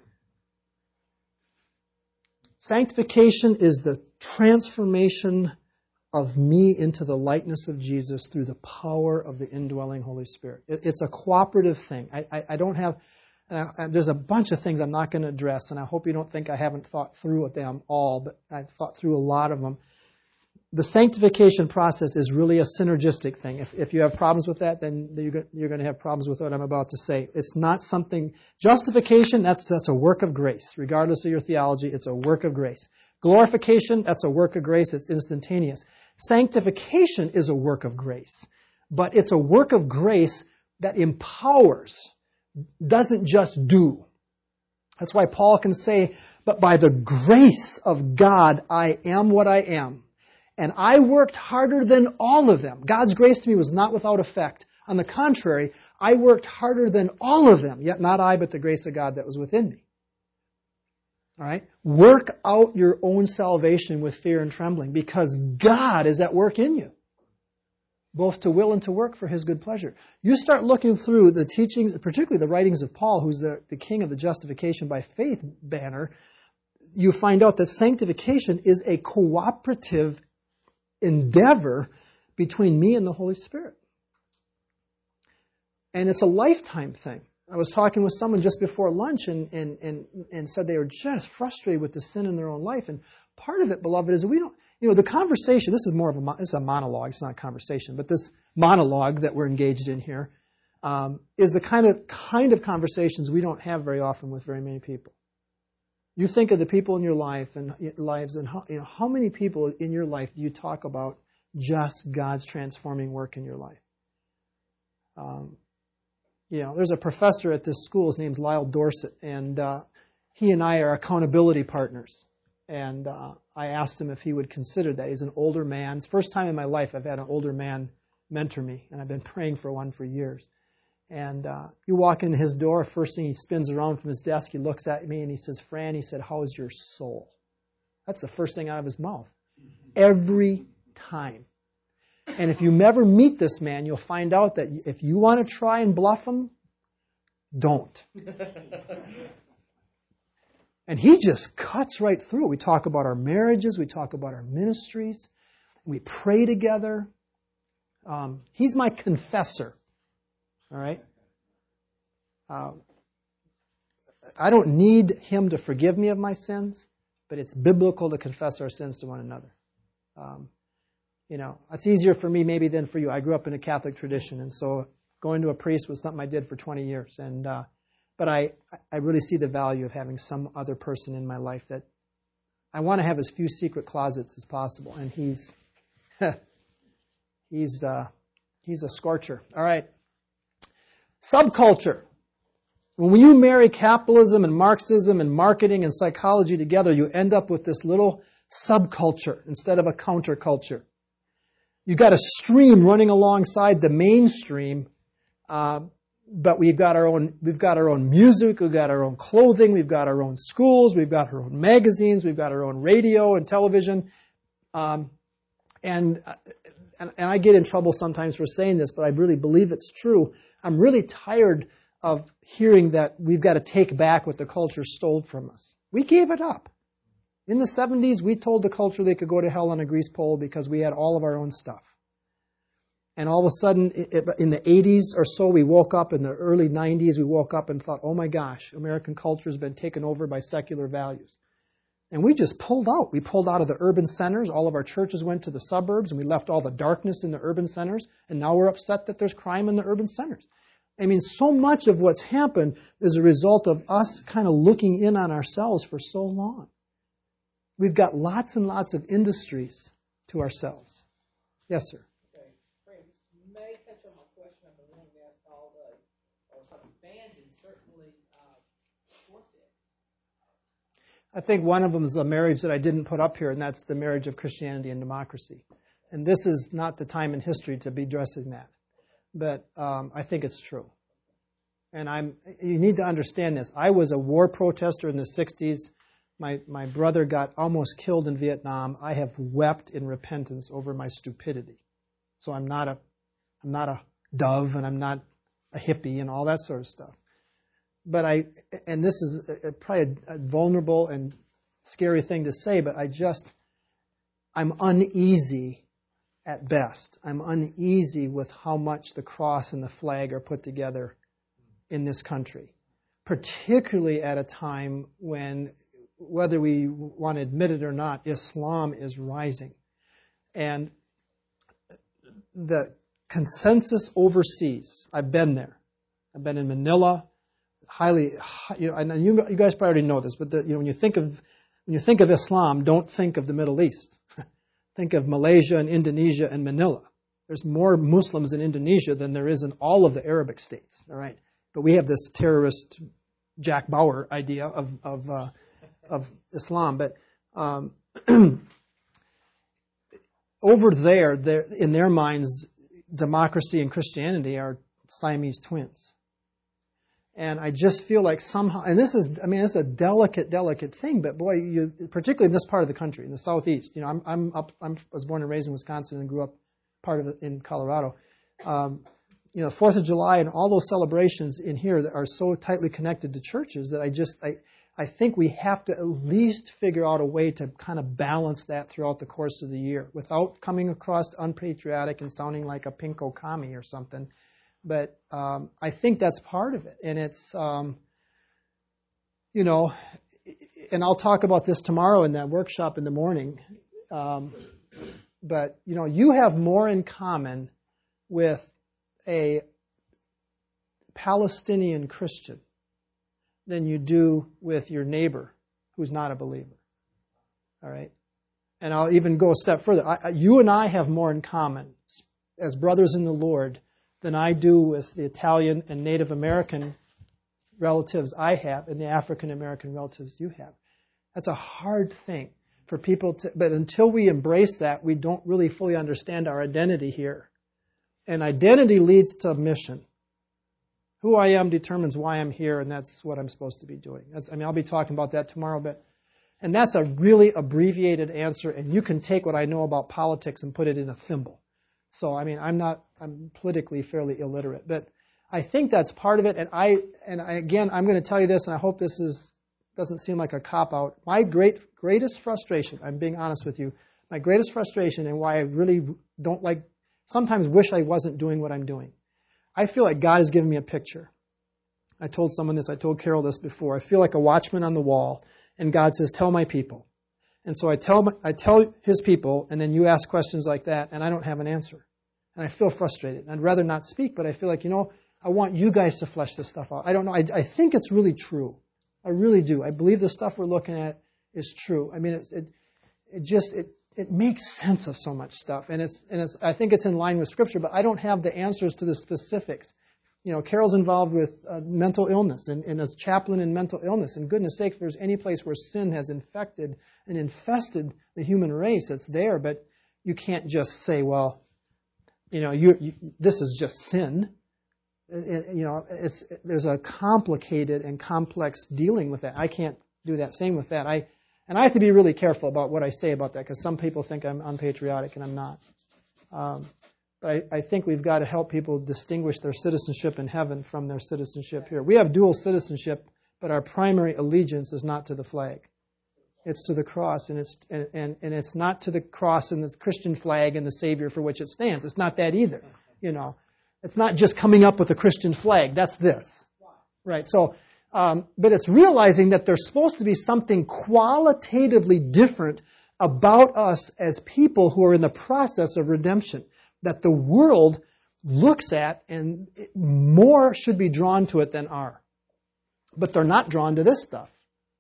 Sanctification is the transformation of me into the likeness of Jesus through the power of the indwelling Holy Spirit. It's a cooperative thing. I don't have, there's a bunch of things I'm not going to address, and I hope you don't think I haven't thought through them all, but I've thought through a lot of them. The sanctification process is really a synergistic thing. If you have problems with that, then you're going to have problems with what I'm about to say. It's not something, justification, that's a work of grace. Regardless of your theology, it's a work of grace. Glorification, that's a work of grace. It's instantaneous. Sanctification is a work of grace. But it's a work of grace that empowers, doesn't just do. That's why Paul can say, but by the grace of God, I am what I am. And I worked harder than all of them. God's grace to me was not without effect. On the contrary, I worked harder than all of them, yet not I, but the grace of God that was within me. All right? Work out your own salvation with fear and trembling, because God is at work in you, both to will and to work for His good pleasure. You start looking through the teachings, particularly the writings of Paul, who's the king of the justification by faith banner, you find out that sanctification is a cooperative endeavor between me and the Holy Spirit. And it's a lifetime thing. I was talking with someone just before lunch and said they were just frustrated with the sin in their own life. And part of it, beloved, is we don't, the conversation, this is more of it's a monologue, it's not a conversation, but this monologue that we're engaged in here is the kind of conversations we don't have very often with very many people. You think of the people in your life and lives, and how many people in your life do you talk about just God's transforming work in your life? There's a professor at this school. His name's Lyle Dorsett, and he and I are accountability partners. And I asked him if he would consider that. He's an older man. It's the first time in my life I've had an older man mentor me, and I've been praying for one for years. And you walk in his door, first thing he spins around from his desk, he looks at me and he says, Fran, he said, how is your soul? That's the first thing out of his mouth. Every time. And if you never meet this man, you'll find out that if you want to try and bluff him, don't. And he just cuts right through. We talk about our marriages, we talk about our ministries, we pray together. He's my confessor. All right? I don't need him to forgive me of my sins, but it's biblical to confess our sins to one another. It's easier for me maybe than for you. I grew up in a Catholic tradition, and so going to a priest was something I did for 20 years. But I really see the value of having some other person in my life that I want to have as few secret closets as possible, and he's a scorcher. All right. Subculture. When you marry capitalism and Marxism and marketing and psychology together, you end up with this little subculture instead of a counterculture. You've got a stream running alongside the mainstream, but we've got our own music, we've got our own clothing, we've got our own schools, we've got our own magazines, we've got our own radio and television, and I get in trouble sometimes for saying this, but I really believe it's true. I'm really tired of hearing that we've got to take back what the culture stole from us. We gave it up. In the 70s, we told the culture they could go to hell on a grease pole because we had all of our own stuff. And all of a sudden, in the 80s or so, we woke up, in the early 90s, we woke up and thought, oh my gosh, American culture has been taken over by secular values. And we just pulled out. We pulled out of the urban centers. All of our churches went to the suburbs, and we left all the darkness in the urban centers. And now we're upset that there's crime in the urban centers. I mean, so much of what's happened is a result of us kind of looking in on ourselves for so long. We've got lots and lots of industries to ourselves. Yes, sir. Okay, friends, you may touch on my question I've been wanting to ask all day, or something abandoned, certainly forfeit. I think one of them is a marriage that I didn't put up here, and that's the marriage of Christianity and democracy. And this is not the time in history to be addressing that. But I think it's true. And you need to understand this. I was a war protester in the 60s. My brother got almost killed in Vietnam. I have wept in repentance over my stupidity. So I'm not a dove, and I'm not a hippie and all that sort of stuff. But and this is probably a vulnerable and scary thing to say, but I'm uneasy at best. I'm uneasy with how much the cross and the flag are put together in this country, particularly at a time when, whether we want to admit it or not, Islam is rising. And the consensus overseas, I've been there. I've been in Manila, and you guys probably already know this, but when you think of Islam, don't think of the Middle East. Think of Malaysia and Indonesia and Manila. There's more Muslims in Indonesia than there is in all of the Arabic states. All right, but we have this terrorist Jack Bauer idea of Islam. But over there, in their minds, democracy and Christianity are Siamese twins. And I just feel like somehow, and it's a delicate thing, but boy, particularly in this part of the country, in the southeast, I was born and raised in Wisconsin and grew up part of it in Colorado. 4th of July and all those celebrations in here that are so tightly connected to churches that I think we have to at least figure out a way to kind of balance that throughout the course of the year without coming across unpatriotic and sounding like a pinko commie or something. But I think that's part of it. And it's, and I'll talk about this tomorrow in that workshop in the morning. But, you have more in common with a Palestinian Christian than you do with your neighbor who's not a believer. All right? And I'll even go a step further. You and I have more in common as brothers in the Lord than I do with the Italian and Native American relatives I have and the African American relatives you have. That's a hard thing for people to, but until we embrace that, we don't really fully understand our identity here. And identity leads to mission. Who I am determines why I'm here, and that's what I'm supposed to be doing. I'll be talking about that tomorrow, and that's a really abbreviated answer, and you can take what I know about politics and put it in a thimble. So, I'm politically fairly illiterate, but I think that's part of it. Again, I'm going to tell you this, and I hope this doesn't seem like a cop-out. My greatest frustration, I'm being honest with you, my greatest frustration and why I really sometimes wish I wasn't doing what I'm doing. I feel like God has given me a picture. I told someone this, I told Carol this before. I feel like a watchman on the wall, and God says, tell my people. And so I tell his people, and then you ask questions like that, and I don't have an answer. And I feel frustrated. I'd rather not speak, but I feel like, I want you guys to flesh this stuff out. I don't know. I think it's really true. I really do. I believe the stuff we're looking at is true. It makes sense of so much stuff. And I think it's in line with Scripture, but I don't have the answers to the specifics. Carol's involved with mental illness and as chaplain in mental illness. And goodness sake, if there's any place where sin has infected and infested the human race, it's there. But you can't just say, well, this is just sin. There's a complicated and complex dealing with that. I can't do that same with that. I have to be really careful about what I say about that because some people think I'm unpatriotic and I'm not. But I think we've got to help people distinguish their citizenship in heaven from their citizenship here. We have dual citizenship, but our primary allegiance is not to the flag. It's to the cross, and it's not to the cross and the Christian flag and the Savior for which it stands. It's not that either. It's not just coming up with a Christian flag. That's this, right? So, but it's realizing that there's supposed to be something qualitatively different about us as people who are in the process of redemption that the world looks at and more should be drawn to it than are. But they're not drawn to this stuff.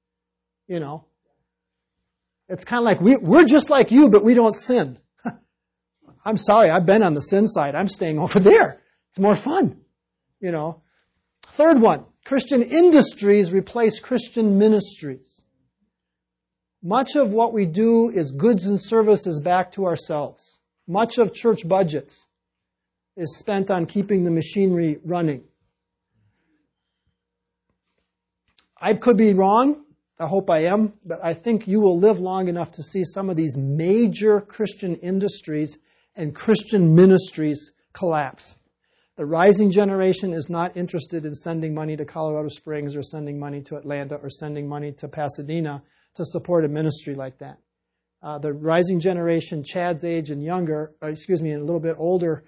It's kind of like we're just like you, but we don't sin. I'm sorry, I've been on the sin side. I'm staying over there. It's more fun. Third one, Christian industries replace Christian ministries. Much of what we do is goods and services back to ourselves. Much of church budgets is spent on keeping the machinery running. I could be wrong. I hope I am. But I think you will live long enough to see some of these major Christian industries and Christian ministries collapse. The rising generation is not interested in sending money to Colorado Springs or sending money to Atlanta or sending money to Pasadena to support a ministry like that. The rising generation, Chad's age and younger, and a little bit older,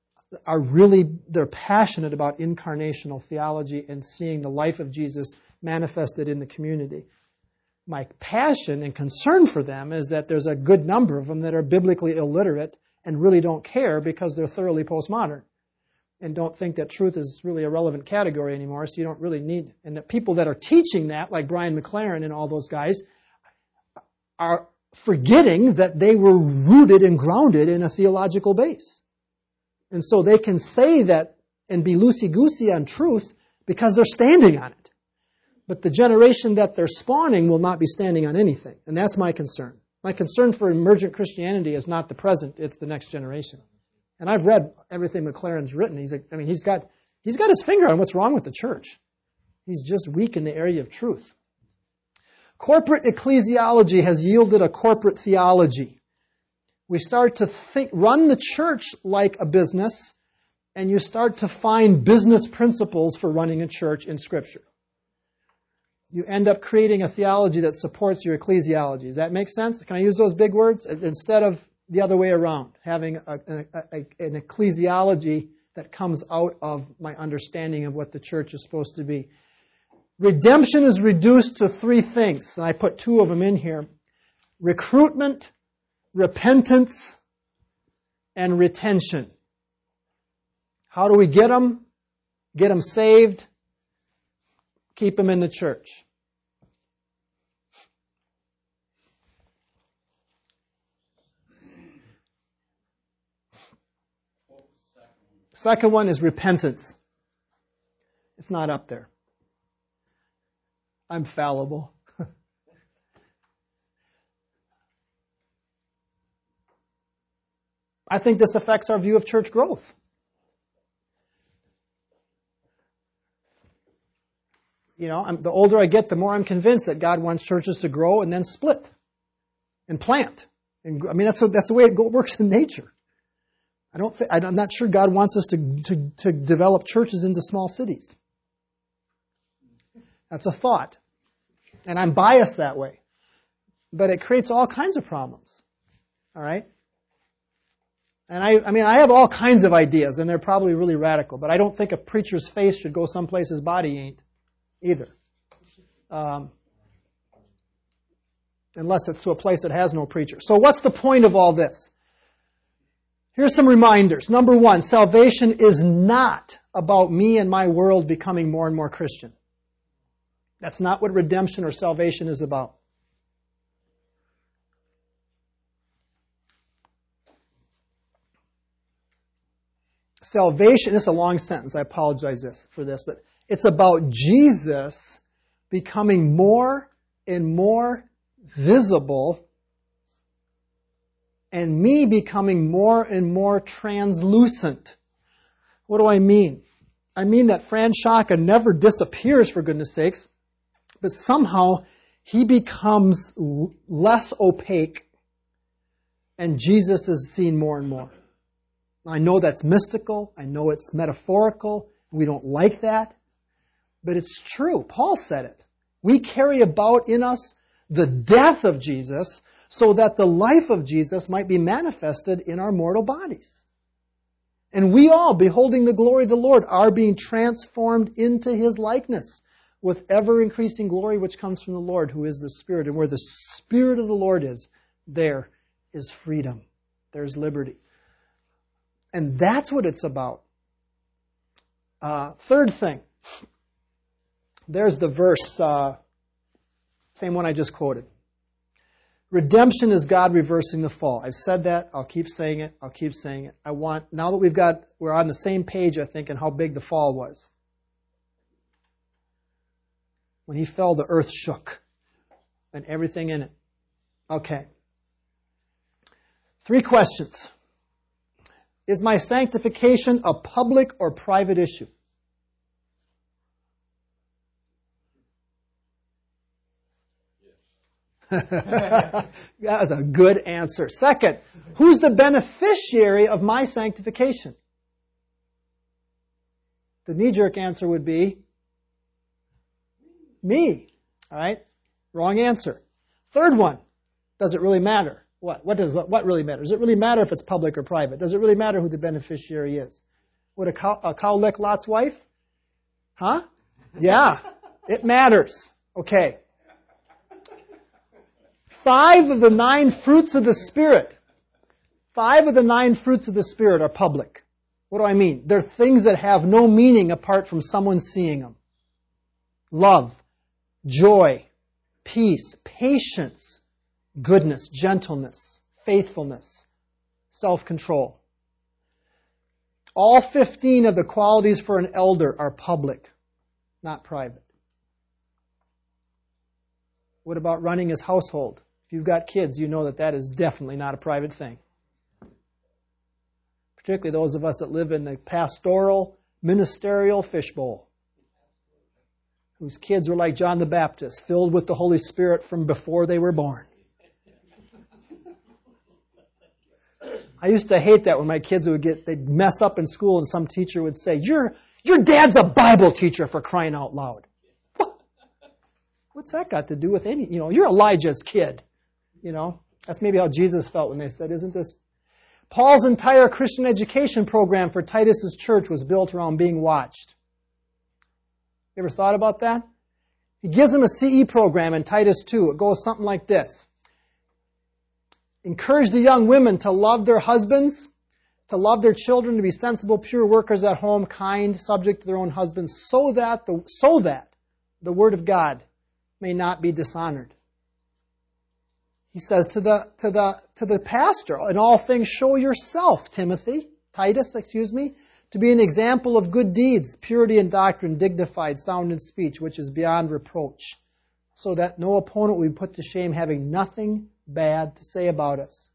they're passionate about incarnational theology and seeing the life of Jesus manifested in the community. My passion and concern for them is that there's a good number of them that are biblically illiterate and really don't care because they're thoroughly postmodern and don't think that truth is really a relevant category anymore, so you don't really need... And the people that are teaching that, like Brian McLaren and all those guys, are forgetting that they were rooted and grounded in a theological base. And so they can say that and be loosey-goosey on truth because they're standing on it. But the generation that they're spawning will not be standing on anything. And that's my concern. My concern for emergent Christianity is not the present, it's the next generation. And I've read everything McLaren's written. He's got his finger on what's wrong with the church. He's just weak in the area of truth. Corporate ecclesiology has yielded a corporate theology. We start to run the church like a business, and you start to find business principles for running a church in Scripture. You end up creating a theology that supports your ecclesiology. Does that make sense? Can I use those big words? Instead of the other way around, having an ecclesiology that comes out of my understanding of what the church is supposed to be. Redemption is reduced to three things, and I put two of them in here. Recruitment, repentance, and retention. How do we get them? Get them saved, keep them in the church. Second one is repentance. It's not up there. I'm fallible. I think this affects our view of church growth. The older I get, the more I'm convinced that God wants churches to grow and then split and plant. That's the way it works in nature. I'm not sure God wants us to develop churches into small cities. That's a thought. And I'm biased that way. But it creates all kinds of problems. All right? And I have all kinds of ideas, and they're probably really radical, but I don't think a preacher's face should go someplace his body ain't either. Unless it's to a place that has no preacher. So what's the point of all this? Here's some reminders. Number one, salvation is not about me and my world becoming more and more Christian. That's not what redemption or salvation is about. Salvation, this is a long sentence, I apologize for this, but it's about Jesus becoming more and more visible and me becoming more and more translucent. What do I mean? I mean that Fran Shaka never disappears, for goodness sakes, but somehow he becomes less opaque and Jesus is seen more and more. I know that's mystical. I know it's metaphorical. We don't like that. But it's true. Paul said it. We carry about in us the death of Jesus so that the life of Jesus might be manifested in our mortal bodies. And we all, beholding the glory of the Lord, are being transformed into His likeness with ever-increasing glory which comes from the Lord, who is the Spirit. And where the Spirit of the Lord is, there is freedom. There's liberty. And that's what it's about. Third thing. There's the verse, same one I just quoted. Redemption is God reversing the fall. I've said that. I'll keep saying it. I'll keep saying it. Now that we're on the same page, I think, in how big the fall was. When He fell, the earth shook. And everything in it. Okay. 3 questions. Is my sanctification a public or private issue? That was a good answer. Second, who's the beneficiary of my sanctification? The knee-jerk answer would be me. All right? Wrong answer. Third one, does it really matter? What really matters? Does it really matter if it's public or private? Does it really matter who the beneficiary is? Would a cow lick Lot's wife? Huh? Yeah, it matters. Okay. 5 of the 9 fruits of the Spirit. 5 of the 9 fruits of the Spirit are public. What do I mean? They're things that have no meaning apart from someone seeing them. Love, joy, peace, patience, goodness, gentleness, faithfulness, self-control. All 15 of the qualities for an elder are public, not private. What about running his household? If you've got kids, you know that is definitely not a private thing. Particularly those of us that live in the pastoral, ministerial fishbowl, whose kids were like John the Baptist, filled with the Holy Spirit from before they were born. I used to hate that when my kids they'd mess up in school and some teacher would say, your dad's a Bible teacher, for crying out loud. What's that got to do with you're Elijah's kid. That's maybe how Jesus felt when they said, isn't this? Paul's entire Christian education program for Titus's church was built around being watched. You ever thought about that? He gives them a CE program in Titus 2. It goes something like this. Encourage the young women to love their husbands, to love their children, to be sensible, pure workers at home, kind, subject to their own husbands, so that the word of God may not be dishonored. He says to the pastor, in all things show yourself, Titus, to be an example of good deeds, purity in doctrine, dignified, sound in speech, which is beyond reproach, so that no opponent will be put to shame, having nothing bad to say about us.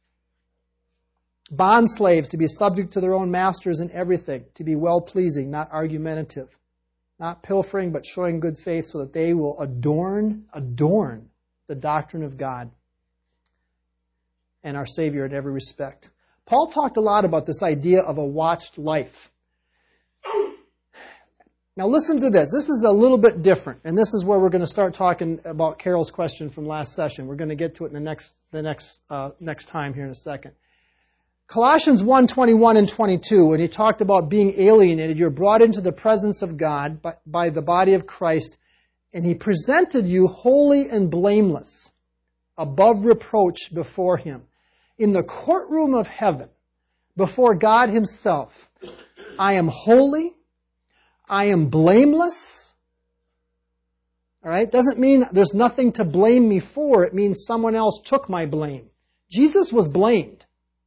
Bond slaves to be subject to their own masters in everything, to be well-pleasing, not argumentative, not pilfering, but showing good faith, so that they will adorn the doctrine of God and our Savior in every respect. Paul talked a lot about this idea of a watched life. Now listen to this. This is a little bit different, and this is where we're going to start talking about Carol's question from last session. We're going to get to it in the next time here in a second. Colossians 1:21 and 22, when he talked about being alienated, you're brought into the presence of God by the body of Christ, and He presented you holy and blameless, above reproach before Him. In the courtroom of heaven, before God Himself, I am holy, I am blameless. All right? Doesn't mean there's nothing to blame me for. It means someone else took my blame. Jesus was blamed,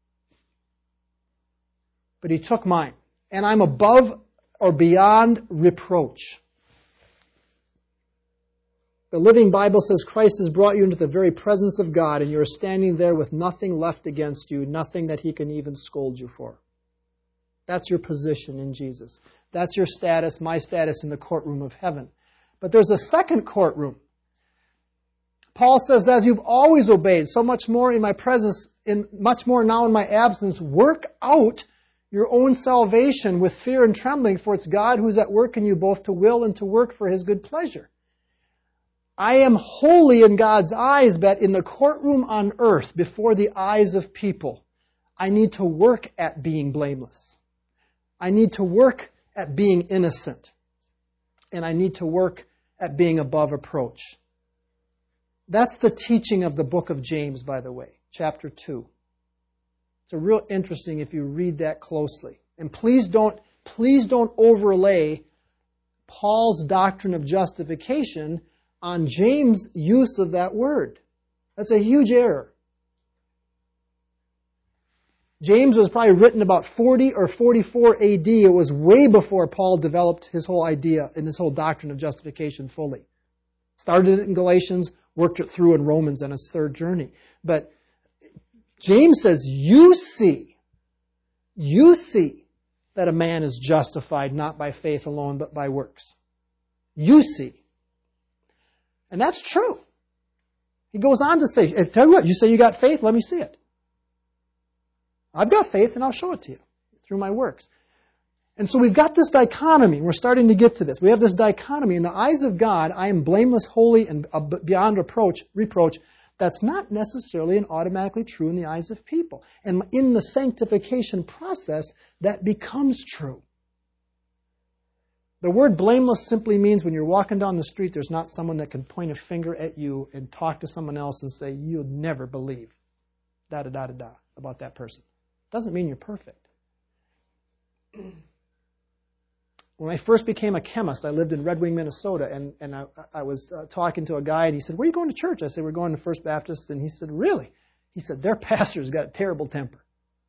but He took mine. And I'm above or beyond reproach. The Living Bible says Christ has brought you into the very presence of God, and you are standing there with nothing left against you, nothing that He can even scold you for. That's your position in Jesus. That's your status, my status in the courtroom of heaven. But there's a second courtroom. Paul says, as you've always obeyed, so much more in my presence, much more now in my absence, work out your own salvation with fear and trembling, for it's God who's at work in you both to will and to work for His good pleasure. I am holy in God's eyes, but in the courtroom on earth, before the eyes of people, I need to work at being blameless. I need to work at being innocent. And I need to work at being above reproach. That's the teaching of the book of James, by the way, chapter 2. It's a real interesting if you read that closely. And please don't overlay Paul's doctrine of justification on James' use of that word. That's a huge error. James was probably written about 40 or 44 AD. It was way before Paul developed his whole idea and his whole doctrine of justification fully. Started it in Galatians, worked it through in Romans on his third journey. But James says, you see that a man is justified not by faith alone, but by works. You see. And that's true. He goes on to say, tell you what, you say you got faith, let me see it. I've got faith and I'll show it to you through my works. And so we've got this dichotomy. We're starting to get to this. We have this dichotomy. In the eyes of God, I am blameless, holy, and beyond reproach. That's not necessarily and automatically true in the eyes of people. And in the sanctification process, that becomes true. The word blameless simply means when you're walking down the street, there's not someone that can point a finger at you and talk to someone else and say, you'll never believe da-da-da-da-da about that person. Doesn't mean you're perfect. When I first became a chemist, I lived in Red Wing, Minnesota, and I was talking to a guy, and he said, where are you going to church? I said, we're going to First Baptist. And he said, really? He said, their pastor's got a terrible temper.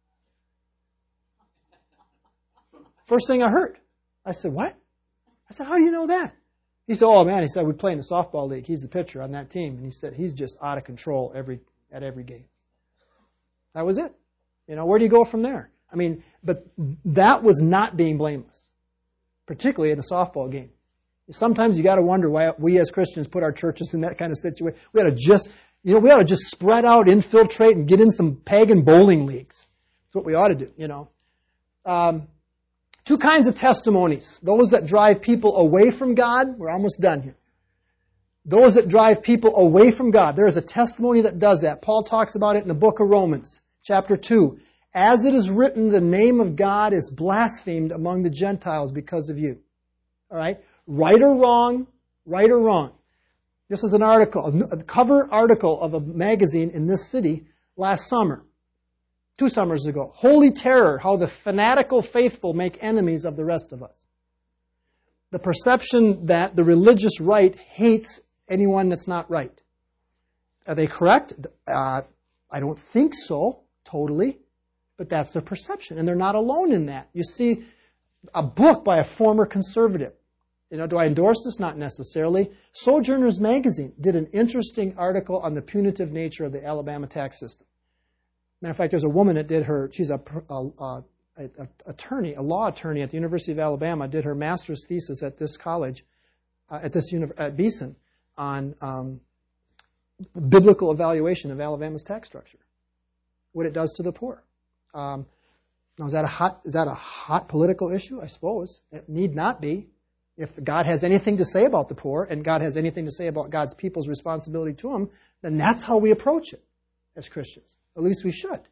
First thing I heard. I said, what? I said, how do you know that? He said, oh man, he said, we play in the softball league. He's the pitcher on that team. And he said, he's just out of control at every game. That was it. Where do you go from there? I mean, but that was not being blameless, particularly in a softball game. Sometimes you got to wonder why we as Christians put our churches in that kind of situation. We ought to just spread out, infiltrate, and get in some pagan bowling leagues. That's what we ought to do, Two kinds of testimonies. Those that drive people away from God. We're almost done here. Those that drive people away from God. There is a testimony that does that. Paul talks about it in the book of Romans, chapter 2. As it is written, the name of God is blasphemed among the Gentiles because of you. All right? Right or wrong. This is an article, a cover article of a magazine in this city last summer. 2 summers ago. Holy terror, how the fanatical faithful make enemies of the rest of us. The perception that the religious right hates anyone that's not right. Are they correct? I don't think so, totally. But that's their perception. And they're not alone in that. You see, a book by a former conservative. Do I endorse this? Not necessarily. Sojourners Magazine did an interesting article on the punitive nature of the Alabama tax system. Matter of fact, there's a woman that did she's a law attorney at the University of Alabama, did her master's thesis at this college, at Beeson, on biblical evaluation of Alabama's tax structure, what it does to the poor. Now, is that a hot political issue? I suppose it need not be. If God has anything to say about the poor, and God has anything to say about God's people's responsibility to them, then that's how we approach it as Christians. At least we should.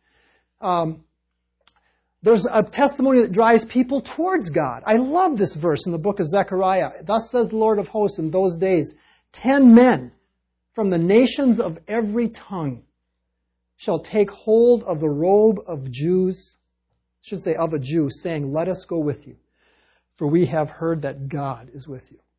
There's a testimony that drives people towards God. I love this verse in the book of Zechariah. Thus says the Lord of hosts, in those days, 10 men from the nations of every tongue shall take hold of the robe of Jews, I should say of a Jew, saying, let us go with you, for we have heard that God is with you.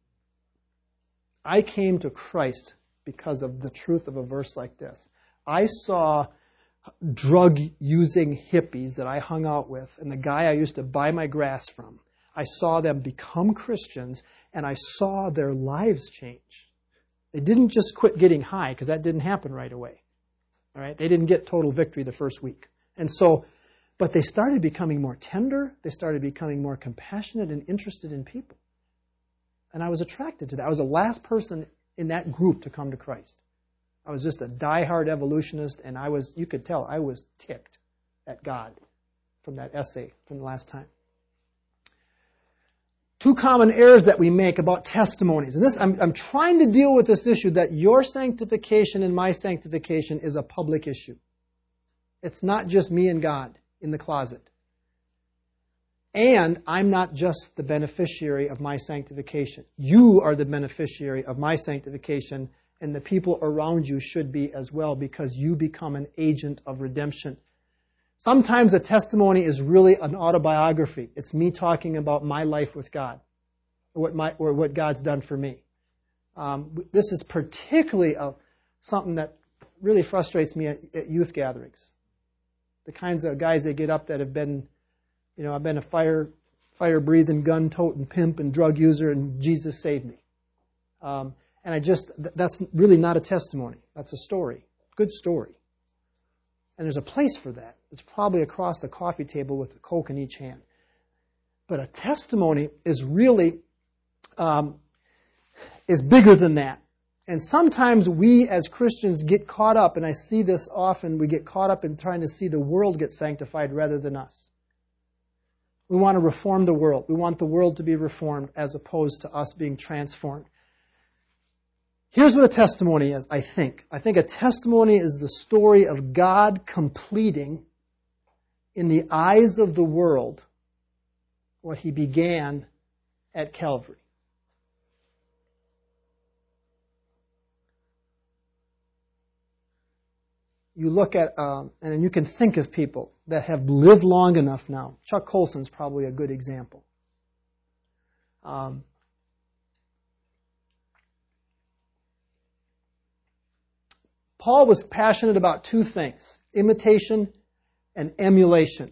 I came to Christ because of the truth of a verse like this. I saw drug-using hippies that I hung out with, and the guy I used to buy my grass from. I saw them become Christians, and I saw their lives change. They didn't just quit getting high, because that didn't happen right away. All right? They didn't get total victory the first week. And so, but they started becoming more tender. They started becoming more compassionate and interested in people. And I was attracted to that. I was the last person in that group to come to Christ. I was just a diehard evolutionist, and you could tell, I was ticked at God from that essay from the last time. Two common errors that we make about testimonies. And this, I'm trying to deal with this issue that your sanctification and my sanctification is a public issue. It's not just me and God in the closet. And I'm not just the beneficiary of my sanctification. You are the beneficiary of my sanctification, and the people around you should be as well, because you become an agent of redemption. Sometimes a testimony is really an autobiography. It's me talking about my life with God, or what God's done for me. This is particularly something that really frustrates me at youth gatherings. The kinds of guys that get up that have been, I've been a fire-breathing, gun-toting pimp and drug user, and Jesus saved me. And that's really not a testimony. That's a story. Good story. And there's a place for that. It's probably across the coffee table with a Coke in each hand. But a testimony is really, is bigger than that. And sometimes we as Christians get caught up, and I see this often, we get caught up in trying to see the world get sanctified rather than us. We want to reform the world. We want the world to be reformed as opposed to us being transformed. Here's what a testimony is, I think. I think a testimony is the story of God completing, in the eyes of the world, what He began at Calvary. You look at, and you can think of people that have lived long enough now. Chuck Colson's probably a good example. Paul was passionate about two things: imitation and emulation.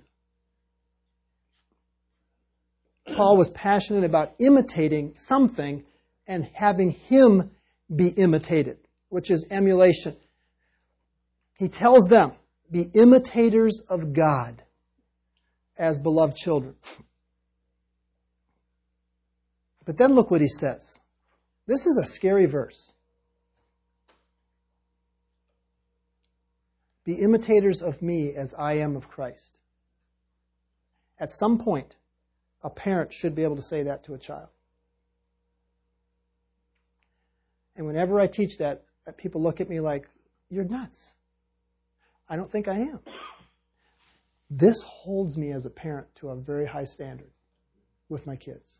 Paul was passionate about imitating something and having him be imitated, which is emulation. He tells them, be imitators of God as beloved children. But then look what he says. This is a scary verse. Be imitators of me as I am of Christ. At some point, a parent should be able to say that to a child. And whenever I teach that, people look at me like, you're nuts. I don't think I am. This holds me as a parent to a very high standard with my kids.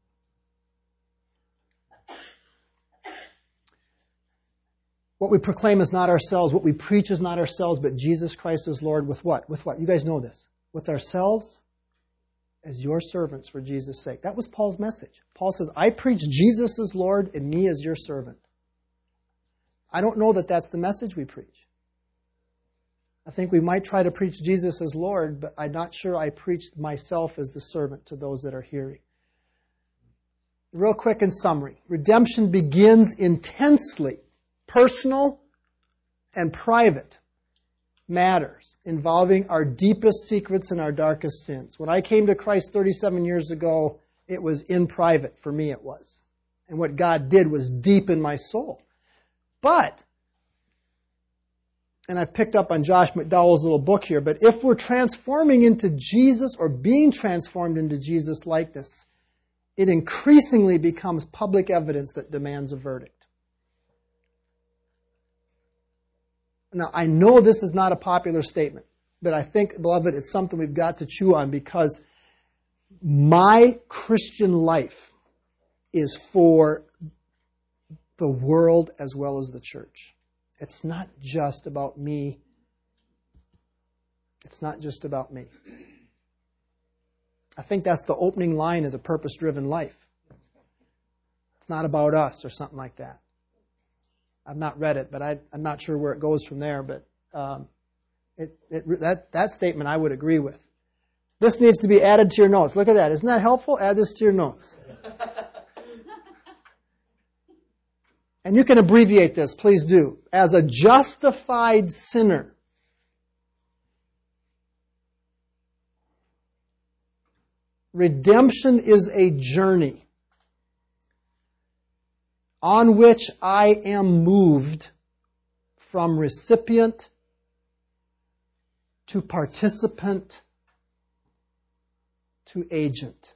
What we proclaim is not ourselves. What we preach is not ourselves, but Jesus Christ is Lord. With what? With what? You guys know this. With ourselves as your servants for Jesus' sake. That was Paul's message. Paul says, I preach Jesus as Lord and me as your servant. I don't know that that's the message we preach. I think we might try to preach Jesus as Lord, but I'm not sure I preach myself as the servant to those that are hearing. Real quick in summary. Redemption begins intensely personal and private matters involving our deepest secrets and our darkest sins. When I came to Christ 37 years ago, it was in private. For me, it was. And what God did was deep in my soul. But, and I've picked up on Josh McDowell's little book here, but if we're transforming into Jesus or being transformed into Jesus likeness, it increasingly becomes public evidence that demands a verdict. Now, I know this is not a popular statement, but I think, beloved, it's something we've got to chew on, because my Christian life is for the world as well as the church. It's not just about me. It's not just about me. I think that's the opening line of the purpose-driven life. It's not about us or something like that. I've not read it, but I'm not sure where it goes from there. But that statement I would agree with. This needs to be added to your notes. Look at that. Isn't that helpful? Add this to your notes. and you can abbreviate this, please do, as a justified sinner. Redemption is a journey on which I am moved from recipient to participant to agent.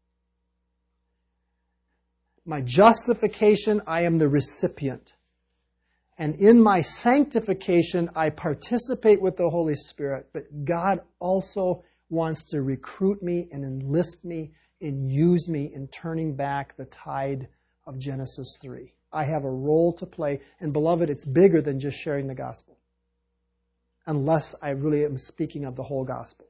My justification, I am the recipient. And in my sanctification, I participate with the Holy Spirit. But God also wants to recruit me and enlist me and use me in turning back the tide of Genesis 3. I have a role to play. And beloved, it's bigger than just sharing the gospel. Unless I really am speaking of the whole gospel.